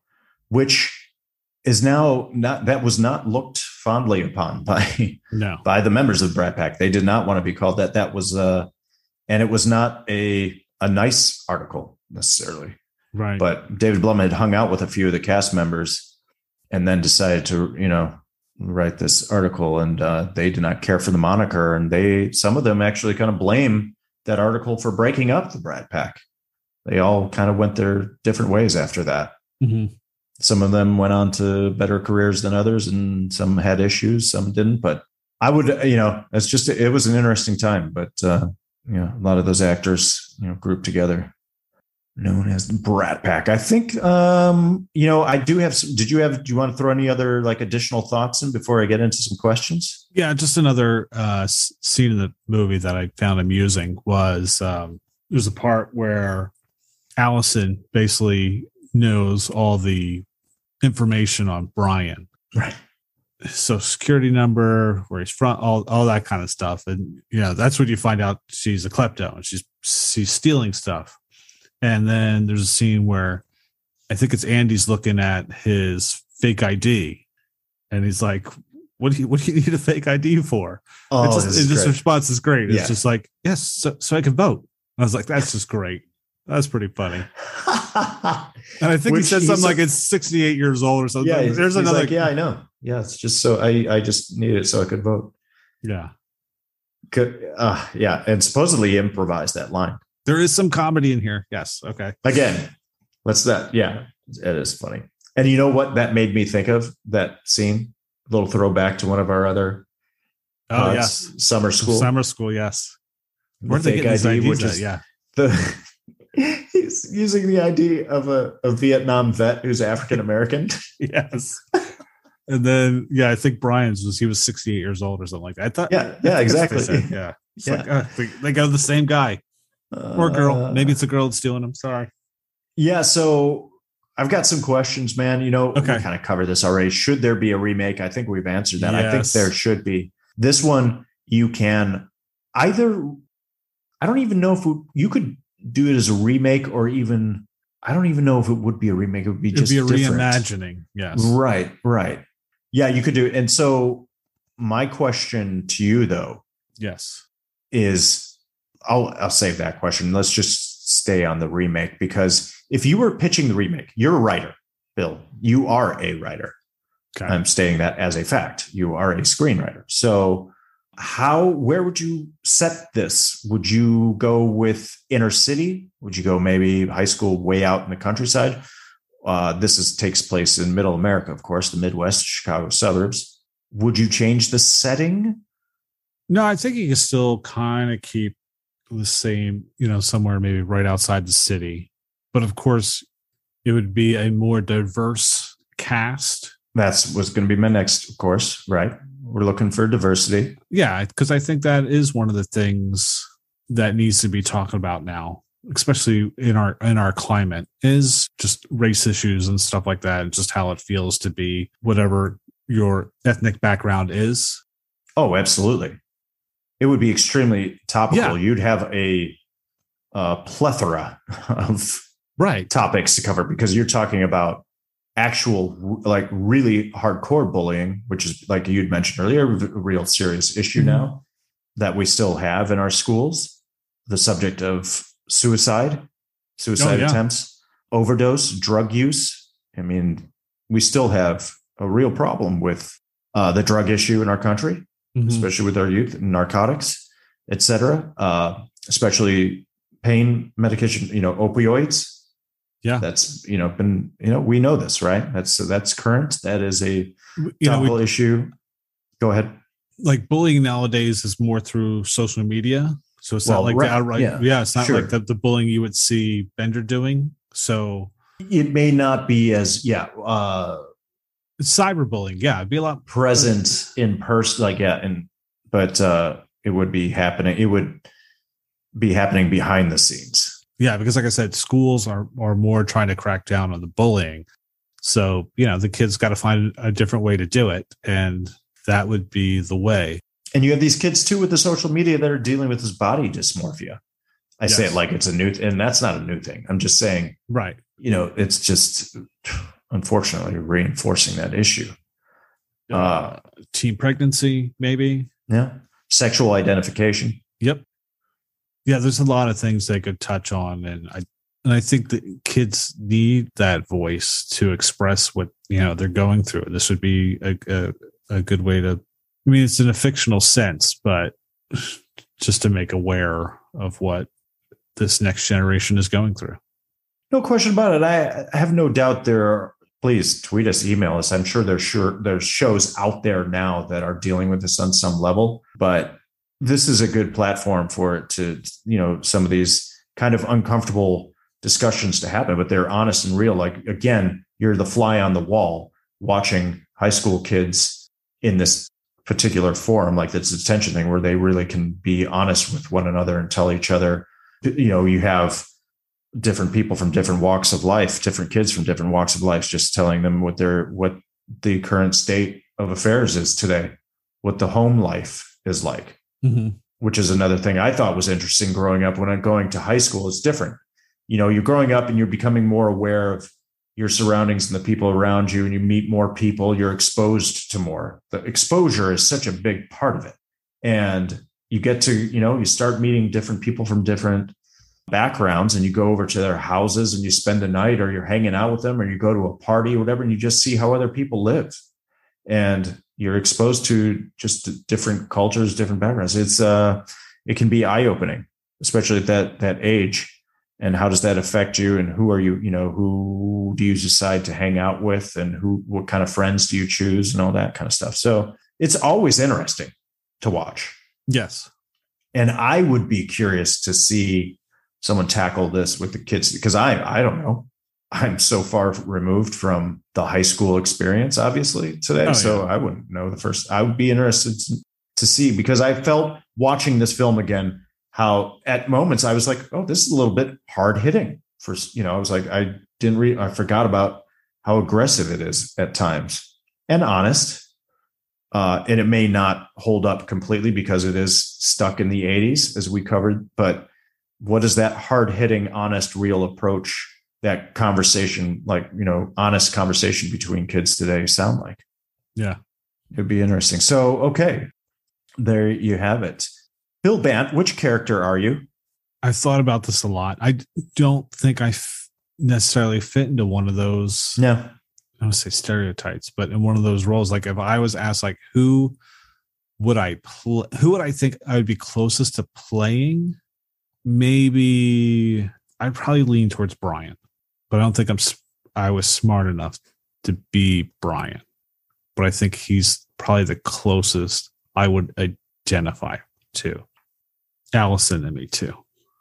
B: which is now that was not looked fondly upon by the members of the Brat Pack. They did not want to be called that. That was and it was not a nice article necessarily.
A: Right.
B: But David Blum had hung out with a few of the cast members and then decided to, you know, write this article, and they did not care for the moniker. And some of them actually kind of blame that article for breaking up the Brat Pack. They all kind of went their different ways after that. Mm-hmm. Some of them went on to better careers than others, and some had issues, some didn't. But I would, you know, it was an interesting time. But, you know, a lot of those actors, you know, grouped together. known as Brat Pack. I think, I do have some. Do you want to throw any other like additional thoughts in before I get into some questions?
A: Yeah, just another scene in the movie that I found amusing was there's a part where Allison basically knows all the information on Brian.
B: Right.
A: So security number, where he's from, all that kind of stuff. And, that's when you find out she's a klepto and she's stealing stuff. And then there's a scene where I think it's Andy's looking at his fake ID and he's like, what do you need a fake ID for?
B: Oh,
A: this response is great. It's
B: Yeah.
A: just like, yes, so I can vote. I was like, that's just great. That's pretty funny. And I think he said something like it's 68 years old or something.
B: Yeah,
A: there's another.
B: Like, yeah, I know. Yeah, it's just so I just need it so I could vote.
A: Yeah.
B: Yeah, and supposedly improvised that line.
A: There is some comedy in here. Yes. Okay.
B: Again, what's that? Yeah, it is funny. And you know what that made me think of? That scene, a little throwback to one of our other
A: yes,
B: summer school.
A: Summer school, yes.
B: Where they get these IDs, which is
A: yeah.
B: He's using the ID of a Vietnam vet who's African American.
A: Yes. And then, I think Brian's he was 68 years old or something like that. I thought,
B: yeah, exactly.
A: Yeah. It's like, they go the same guy or girl. Maybe it's a girl that's stealing him. Sorry.
B: Yeah. So I've got some questions, man. We kind of covered this already. Should there be a remake? I think we've answered that.
A: Yes.
B: I think there should be. This one, you can either, I don't even know if you could do it as a remake or even, I don't even know if it would be a remake. It would be just
A: a
B: different.
A: reimagining. Yes.
B: Right. Yeah, you could do it. And so my question to you though,
A: yes,
B: is I'll save that question. Let's just stay on the remake, because if you were pitching the remake, you're a writer, Bill, you are a writer.
A: Okay.
B: I'm stating that as a fact. You are a screenwriter. So where would you set this? Would you go with inner city? Would you go maybe high school way out in the countryside? This takes place in middle America, of course, the Midwest, Chicago suburbs. Would you change the setting?
A: No, I think you can still kind of keep the same, somewhere maybe right outside the city. But of course, it would be a more diverse cast.
B: That's what's going to be my next, of course, right? We're looking for diversity.
A: Yeah, because I think that is one of the things that needs to be talked about now, especially in our climate, is just race issues and stuff like that, and just how it feels to be whatever your ethnic background is.
B: Oh, absolutely. It would be extremely topical.
A: Yeah.
B: You'd have a plethora of topics to cover, because you're talking about actual, like, really hardcore bullying, which is, like you'd mentioned earlier, a real serious issue now that we still have in our schools. The subject of suicide attempts, overdose, drug use. I mean, we still have a real problem with the drug issue in our country, especially with our youth, narcotics, et cetera, especially pain medication, opioids.
A: Yeah.
B: That's, been, we know this, right? That's current. That is a topical issue. Go ahead.
A: Like, bullying nowadays is more through social media. So it's not like the outright. Yeah. It's not like the bullying you would see Bender doing. So
B: it may not be as, it's
A: cyberbullying. Yeah. It'd be a lot
B: present in person. But it would be happening. It would be happening behind the scenes.
A: Yeah, because like I said, schools are more trying to crack down on the bullying. So, the kids got to find a different way to do it. And that would be the way.
B: And you have these kids too with the social media that are dealing with this body dysmorphia. I say it like it's a new, and that's not a new thing. I'm just saying,
A: right.
B: It's just unfortunately reinforcing that issue.
A: Teen pregnancy, maybe.
B: Yeah. Sexual identification.
A: Yep. Yeah, there's a lot of things they could touch on, and I think that kids need that voice to express what they're going through. This would be a good way to. I mean, it's in a fictional sense, but just to make aware of what this next generation is going through.
B: No question about it. I have no doubt please tweet us, email us. I'm sure there's shows out there now that are dealing with this on some level, but this is a good platform for it to, some of these kind of uncomfortable discussions to happen, but they're honest and real. Like, again, you're the fly on the wall watching high school kids in this particular forum, like this detention thing, where they really can be honest with one another and tell each other, you have different people from different walks of life, different kids from different walks of life, just telling them what the current state of affairs is today, what the home life is like, which is another thing I thought was interesting growing up. When I'm going to high school, it's different. You're growing up and you're becoming more aware of your surroundings and the people around you, and you meet more people, you're exposed to more. The exposure is such a big part of it. And you get to, you start meeting different people from different backgrounds, and you go over to their houses and you spend the night, or you're hanging out with them, or you go to a party or whatever, and you just see how other people live. And you're exposed to just different cultures, different backgrounds. It can be eye-opening, especially at that age. And how does that affect you? And who are you, who do you decide to hang out with, and what kind of friends do you choose, and all that kind of stuff. So it's always interesting to watch.
A: Yes.
B: And I would be curious to see someone tackle this with the kids, because I don't know. I'm so far removed from the high school experience, obviously, today. I wouldn't know I would be interested to see, because I felt watching this film again, how at moments I was like, oh, this is a little bit hard hitting I was like, I forgot about how aggressive it is at times, and honest. And it may not hold up completely because it is stuck in the 80s, as we covered. But what does that hard hitting, honest, real approach, that conversation, honest conversation between kids today sound like?
A: Yeah.
B: It'd be interesting. So, okay, there you have it. Bill Bant, which character are you?
A: I've thought about this a lot. I don't think I necessarily fit into one of those.
B: No.
A: I don't say stereotypes, but in one of those roles. Like, if I was asked, like, who would I think I would be closest to playing? Maybe I'd probably lean towards Brian, but I don't think I was smart enough to be Brian. But I think he's probably the closest I would identify to. Allison and me too.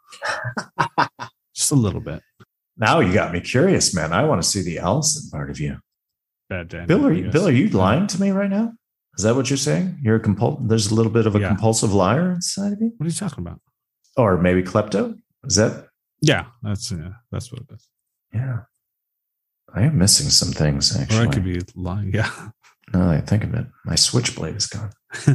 A: Just a little bit.
B: Now you got me curious, man. I want to see the Allison part of you.
A: Bad Danny,
B: Bill, are you lying to me right now? Is that what you're saying? You're there's a little bit of a compulsive liar inside of you?
A: What are you talking about?
B: Or maybe klepto? Is that?
A: Yeah, that's what it is.
B: Yeah. I am missing some things, actually.
A: Or I could be lying. Yeah.
B: Now that I think of it, my switchblade is gone.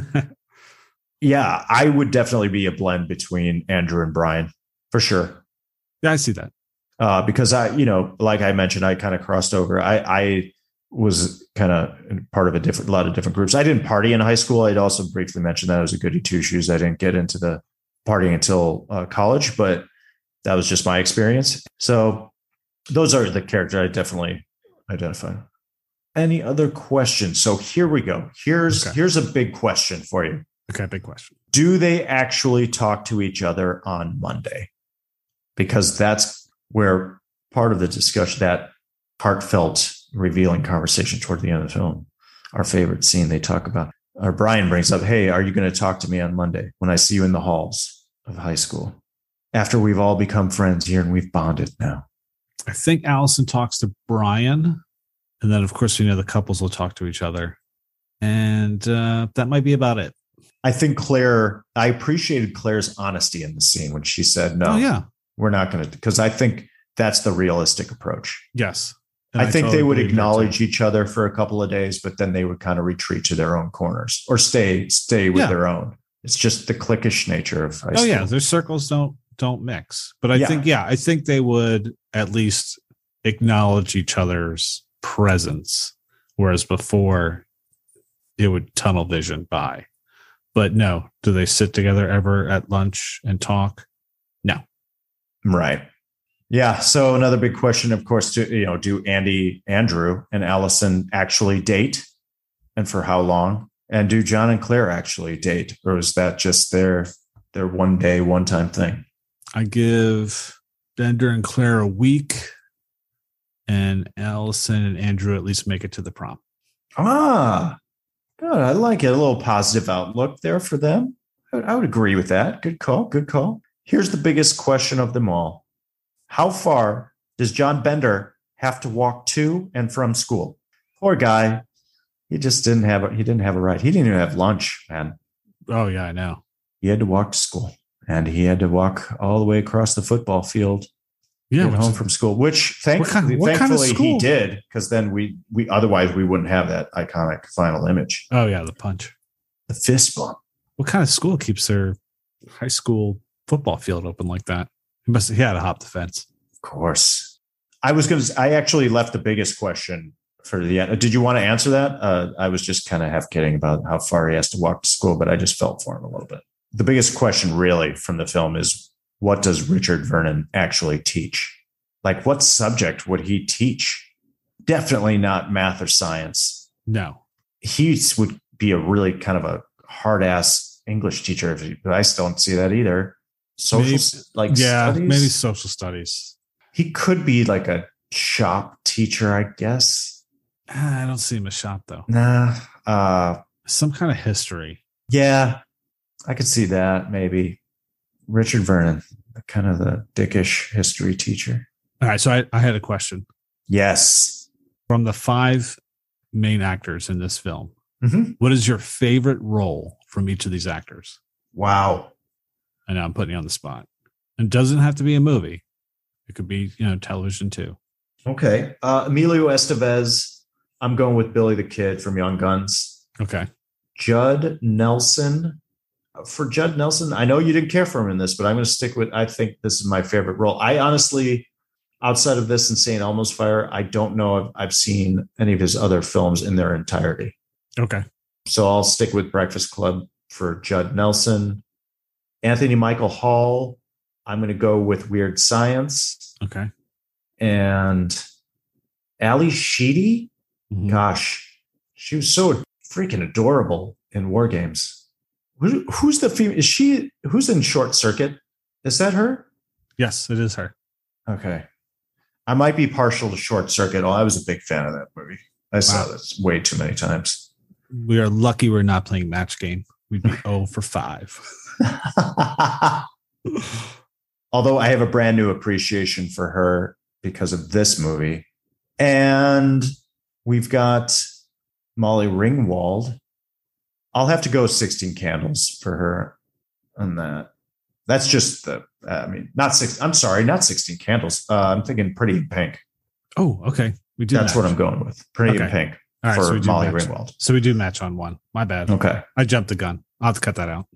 B: Yeah, I would definitely be a blend between Andrew and Brian, for sure.
A: Yeah, I see that.
B: Because like I mentioned, I kind of crossed over. I was kind of part of a lot of different groups. I didn't party in high school. I'd also briefly mentioned that I was a goody two shoes. I didn't get into the partying until college, but that was just my experience. So those are the characters I definitely identify. Any other questions? So here we go. Here's a big question for you.
A: Okay, big question.
B: Do they actually talk to each other on Monday? Because that's where part of the discussion, that heartfelt, revealing conversation toward the end of the film, our favorite scene they talk about, or Brian brings up, hey, are you going to talk to me on Monday when I see you in the halls of high school? After we've all become friends here and we've bonded now.
A: I think Allison talks to Brian. And then, of course, the couples will talk to each other. And that might be about it.
B: I think I appreciated Claire's honesty in the scene when she said, no, we're not going to, because I think that's the realistic approach.
A: Yes.
B: I think they would acknowledge each other for a couple of days, but then they would kind of retreat to their own corners or stay with their own. It's just the cliquish nature of high school.
A: Yeah. Their circles don't mix. But I think they would at least acknowledge each other's presence, whereas before it would tunnel vision by. But no, do they sit together ever at lunch and talk? No.
B: Right. Yeah. So another big question, of course, do Andrew and Allison actually date, and for how long? And do John and Claire actually date, or is that just their one time thing?
A: I give Bender and Claire a week, and Allison and Andrew at least make it to the prom.
B: Good. I like it. A little positive outlook there for them. I would agree with that. Good call. Here's the biggest question of them all. How far does John Bender have to walk to and from school? Poor guy. He just didn't have a ride. He didn't even have lunch, man.
A: Oh yeah, I know.
B: He had to walk to school, and he had to walk all the way across the football field
A: Yeah,
B: get home from school, which thankfully he did, because then we otherwise we wouldn't have that iconic final image.
A: Oh yeah, the punch.
B: The fist bump.
A: What kind of school keeps their high school football field open like that? He had to hop the fence.
B: Of course. I actually left the biggest question for the end. Did you want to answer that? I was just kind of half kidding about how far he has to walk to school, but I just felt for him a little bit. The biggest question really from the film is, what does Richard Vernon actually teach? Like, what subject would he teach? Definitely not math or science.
A: No.
B: He would be a really kind of a hard ass English teacher, but I still don't see that either. Studies?
A: Maybe social studies.
B: He could be like a shop teacher, I guess.
A: I don't see him a shop though.
B: Nah.
A: Some kind of history.
B: Yeah, I could see that maybe. Richard Vernon, kind of the dickish history teacher.
A: All right, so I had a question.
B: Yes.
A: From the 5 main actors in this film,
B: what
A: is your favorite role from each of these actors?
B: Wow.
A: I know I'm putting you on the spot. It doesn't have to be a movie. It could be, television too.
B: Okay. Emilio Estevez. I'm going with Billy the Kid from Young Guns.
A: Okay.
B: Judd Nelson. For Judd Nelson, I know you didn't care for him in this, but I'm going to stick with, I think this is my favorite role. I honestly, outside of this and St. Elmo's Fire, I don't know if I've seen any of his other films in their entirety.
A: Okay.
B: So I'll stick with Breakfast Club for Judd Nelson. Anthony Michael Hall, I'm going to go with Weird Science.
A: Okay.
B: And Ali Sheedy, gosh, she was so freaking adorable in War Games. Who's the female? Who's in Short Circuit? Is that her?
A: Yes, it is her.
B: Okay. I might be partial to Short Circuit. Oh, I was a big fan of that movie. I saw this way too many times.
A: We are lucky we're not playing Match Game. We'd be 0 for 5.
B: Although I have a brand new appreciation for her because of this movie. And we've got Molly Ringwald. I'll have to go 16 Candles for her on that. That's just not 16 Candles. I'm thinking Pretty in Pink.
A: Oh, okay. We do.
B: That's what I'm going with. Pretty in Pink for Molly Ringwald.
A: So we do match on one. My bad.
B: Okay.
A: I jumped the gun. I'll have to cut that out.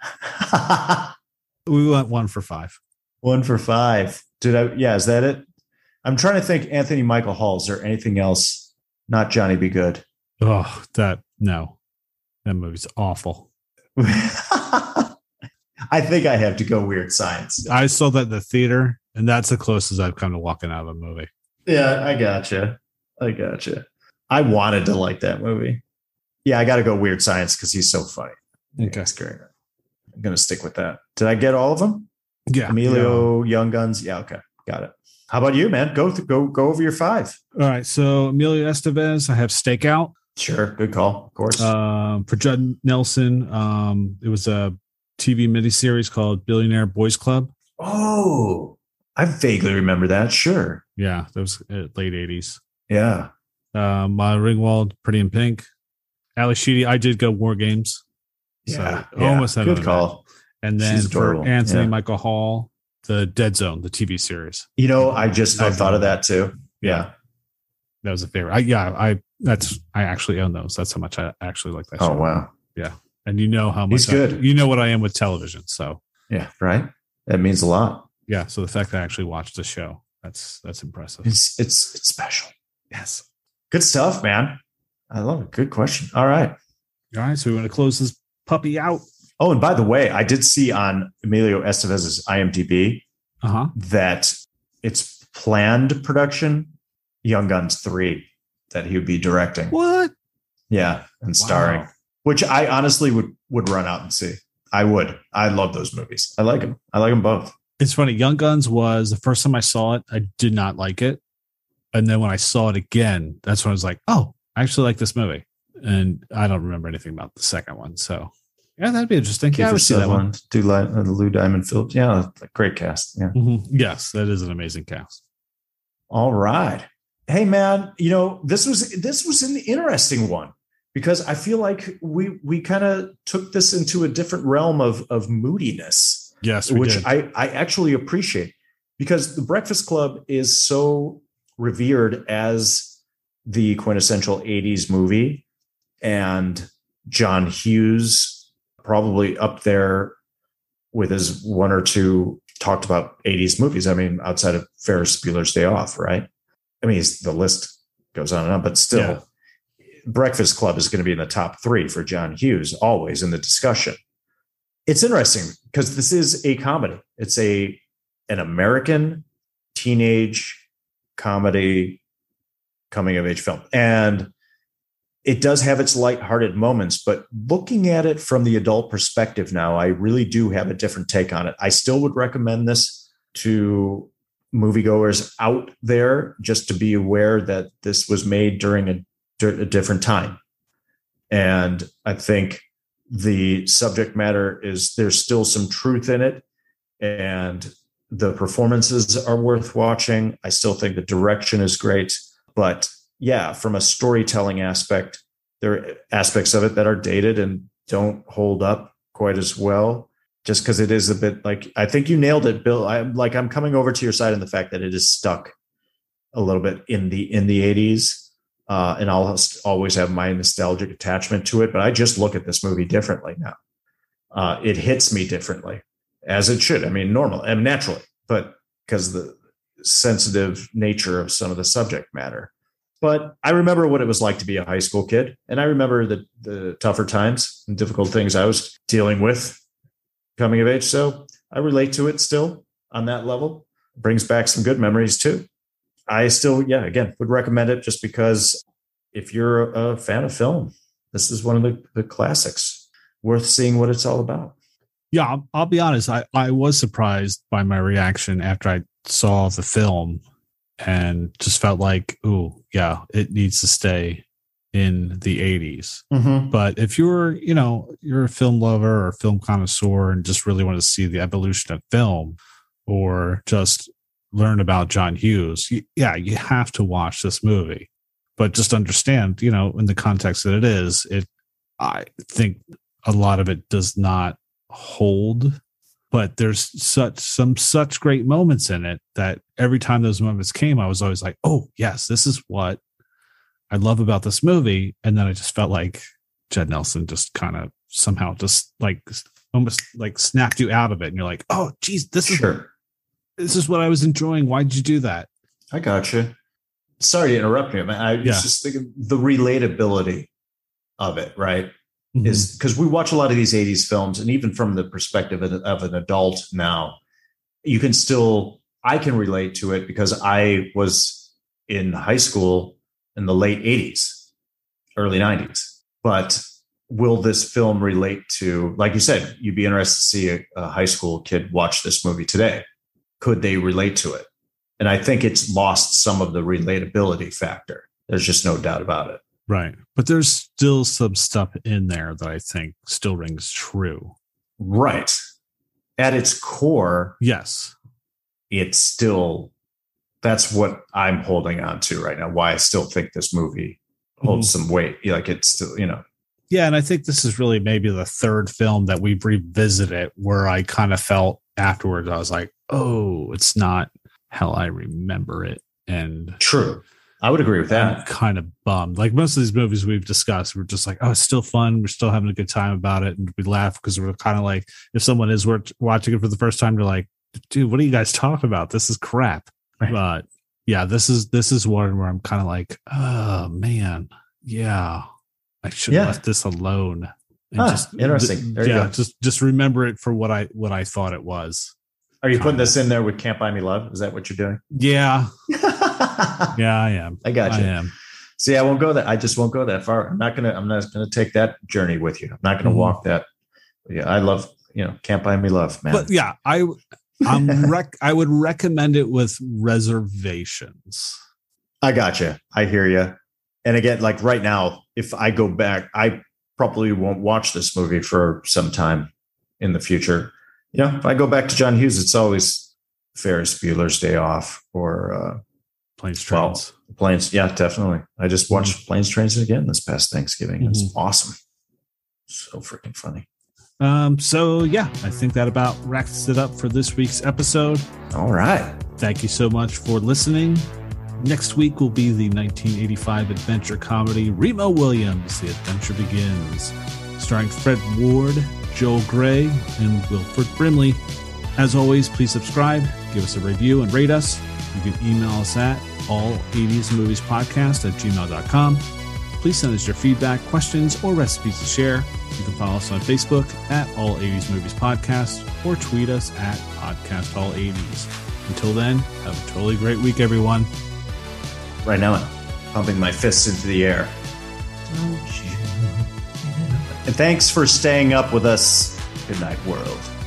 A: We went 1 for 5.
B: 1 for 5. Is that it? I'm trying to think Anthony Michael Hall. Is there anything else? Not Johnny Be Good.
A: Oh, no. That movie's awful.
B: I think I have to go Weird Science.
A: I saw that in the theater, and that's the closest I've come to walking out of a movie.
B: Yeah, I gotcha. I wanted to like that movie. Yeah, I got to go Weird Science because he's so funny.
A: Okay.
B: It's great. I'm going to stick with that. Did I get all of them?
A: Yeah.
B: Emilio, Young Guns. Yeah, okay. Got it. How about you, man? Go over your 5.
A: All right. So Emilio Estevez, I have Stakeout.
B: Sure. Good call. Of course.
A: For Judd Nelson, it was a TV miniseries called Billionaire Boys Club.
B: Oh, I vaguely remember that. Sure.
A: Yeah. That was late 80s.
B: Yeah.
A: Molly Ringwald, Pretty in Pink. Ali Sheedy, I did go War Games.
B: Yeah.
A: So almost had
B: good call.
A: And then for Anthony Michael Hall, the Dead Zone, the TV series.
B: I thought of that too. Yeah.
A: That was a favorite. I actually own those. That's how much I actually like that show.
B: Oh, wow.
A: Yeah. And you know how much
B: he's good.
A: You know what I am with television. So
B: yeah, right. That means a lot.
A: Yeah. So the fact that I actually watched the show, that's impressive.
B: It's special.
A: Yes.
B: Good stuff, man. I love it. Good question. All right.
A: So we want to close this puppy out.
B: Oh, and by the way, I did see on Emilio Estevez's IMDb that it's planned production Young Guns 3 that he would be directing.
A: What?
B: Yeah, and starring, which I honestly would run out and see. I would. I love those movies. I like them. I like them both.
A: It's funny. Young Guns was the first time I saw it. I did not like it. And then when I saw it again, that's when I was like, oh, I actually like this movie. And I don't remember anything about the second one. So Yeah, that'd be interesting. Yeah, I
B: Kiefer
A: would see that one.
B: Sutherland, Lou Diamond Phillips. Yeah, great cast. Yeah.
A: Yes, that is an amazing cast.
B: All right. Hey man, this was an interesting one because I feel like we kind of took this into a different realm of moodiness.
A: Yes,
B: which
A: did.
B: I actually appreciate because The Breakfast Club is so revered as the quintessential 80s movie, and John Hughes probably up there with his one or two talked about 80s movies. I mean, outside of Ferris Bueller's Day Off, right? I mean, the list goes on and on, but still, Breakfast Club is going to be in the top 3 for John Hughes, always in the discussion. It's interesting because this is a comedy. It's an American teenage comedy coming of age film. And it does have its lighthearted moments, but looking at it from the adult perspective now, I really do have a different take on it. I still would recommend this to moviegoers out there just to be aware that this was made during a different time. And I think the subject matter there's still some truth in it, and the performances are worth watching. I still think the direction is great, but yeah, from a storytelling aspect, there are aspects of it that are dated and don't hold up quite as well, just because it is a bit like, I think you nailed it, Bill. I'm coming over to your side in the fact that it is stuck a little bit in the 80s. And I'll always have my nostalgic attachment to it, but I just look at this movie differently now. It hits me differently, as it should. I mean, naturally, but because of the sensitive nature of some of the subject matter. But I remember what it was like to be a high school kid, and I remember the tougher times and difficult things I was dealing with coming of age. So I relate to it still on that level. It brings back some good memories too. I still, again, would recommend it just because if you're a fan of film, this is one of the classics worth seeing what it's all about.
A: Yeah, I'll be honest. I was surprised by my reaction after I saw the film and just felt like, oh, yeah, it needs to stay in the 80s.
B: Mm-hmm.
A: But if you're a film lover or film connoisseur and just really want to see the evolution of film or just learn about John Hughes, you have to watch this movie. But just understand, in the context that it is, I think a lot of it does not hold, but there's such great moments in it that every time those moments came, I was always like, oh yes, this is what I love about this movie. And then I just felt like Judd Nelson just kind of somehow just like almost like snapped you out of it. And you're like, oh geez, this is what I was enjoying. Why'd you do that?
B: I got you. Sorry to interrupt you, man. I was just thinking the relatability of it, right? Mm-hmm. Is because we watch a lot of these 80s films, and even from the perspective of an adult now, I can relate to it because I was in high school in the late 80s, early 90s. But will this film relate to, like you said, you'd be interested to see a high school kid watch this movie today. Could they relate to it? And I think it's lost some of the relatability factor. There's just no doubt about it.
A: Right. But there's still some stuff in there that I think still rings true.
B: Right. At its core.
A: Yes.
B: It's still, that's what I'm holding on to right now. Why I still think this movie holds some weight. Like it's still,
A: Yeah. And I think this is really maybe the third film that we've revisited where I kind of felt afterwards, I was like, oh, it's not how I remember it. And
B: true. I would agree with that.
A: I'm kind of bummed. Like most of these movies we've discussed, we're just like, oh, it's still fun. We're still having a good time about it. And we laugh because we're kind of like, if someone is watching it for the first time, they're like, dude, what are you guys talking about? This is crap. Right. But yeah, this is one where I'm kind of like, oh man, yeah, I should have left this alone. And
B: interesting. There you go.
A: Just remember it for what I thought it was.
B: Are you putting this in there with Can't Buy Me Love? Is that what you're doing?
A: Yeah. Yeah, I am.
B: I got you.
A: I am.
B: See, I won't go that. I just won't go that far. I'm not gonna take that journey with you. I'm not gonna walk that. Yeah, I love, Can't Buy Me Love, man.
A: But yeah, I would recommend it with reservations.
B: I got you. I hear you. And again, like right now, if I go back, I probably won't watch this movie for some time in the future. If I go back to John Hughes, it's always Ferris Bueller's Day Off or
A: Planes, Trains.
B: Planes. Yeah, definitely. I just watched Planes, Trains again this past Thanksgiving. It's awesome. So freaking funny.
A: So yeah, I think that about wraps it up for this week's episode.
B: All right.
A: Thank you so much for listening. Next week will be the 1985 adventure comedy Remo Williams, The Adventure Begins, starring Fred Ward, Joel Grey, and Wilford Brimley. As always, please subscribe, give us a review, and rate us. You can email us at all80smoviespodcast@gmail.com. Please send us your feedback, questions, or recipes to share. You can follow us on Facebook at All 80s Movies Podcast or tweet us at Podcast All 80s. Until then, have a totally great week, everyone.
B: Right now, I'm pumping my fists into the air. And thanks for staying up with us. Good night, world.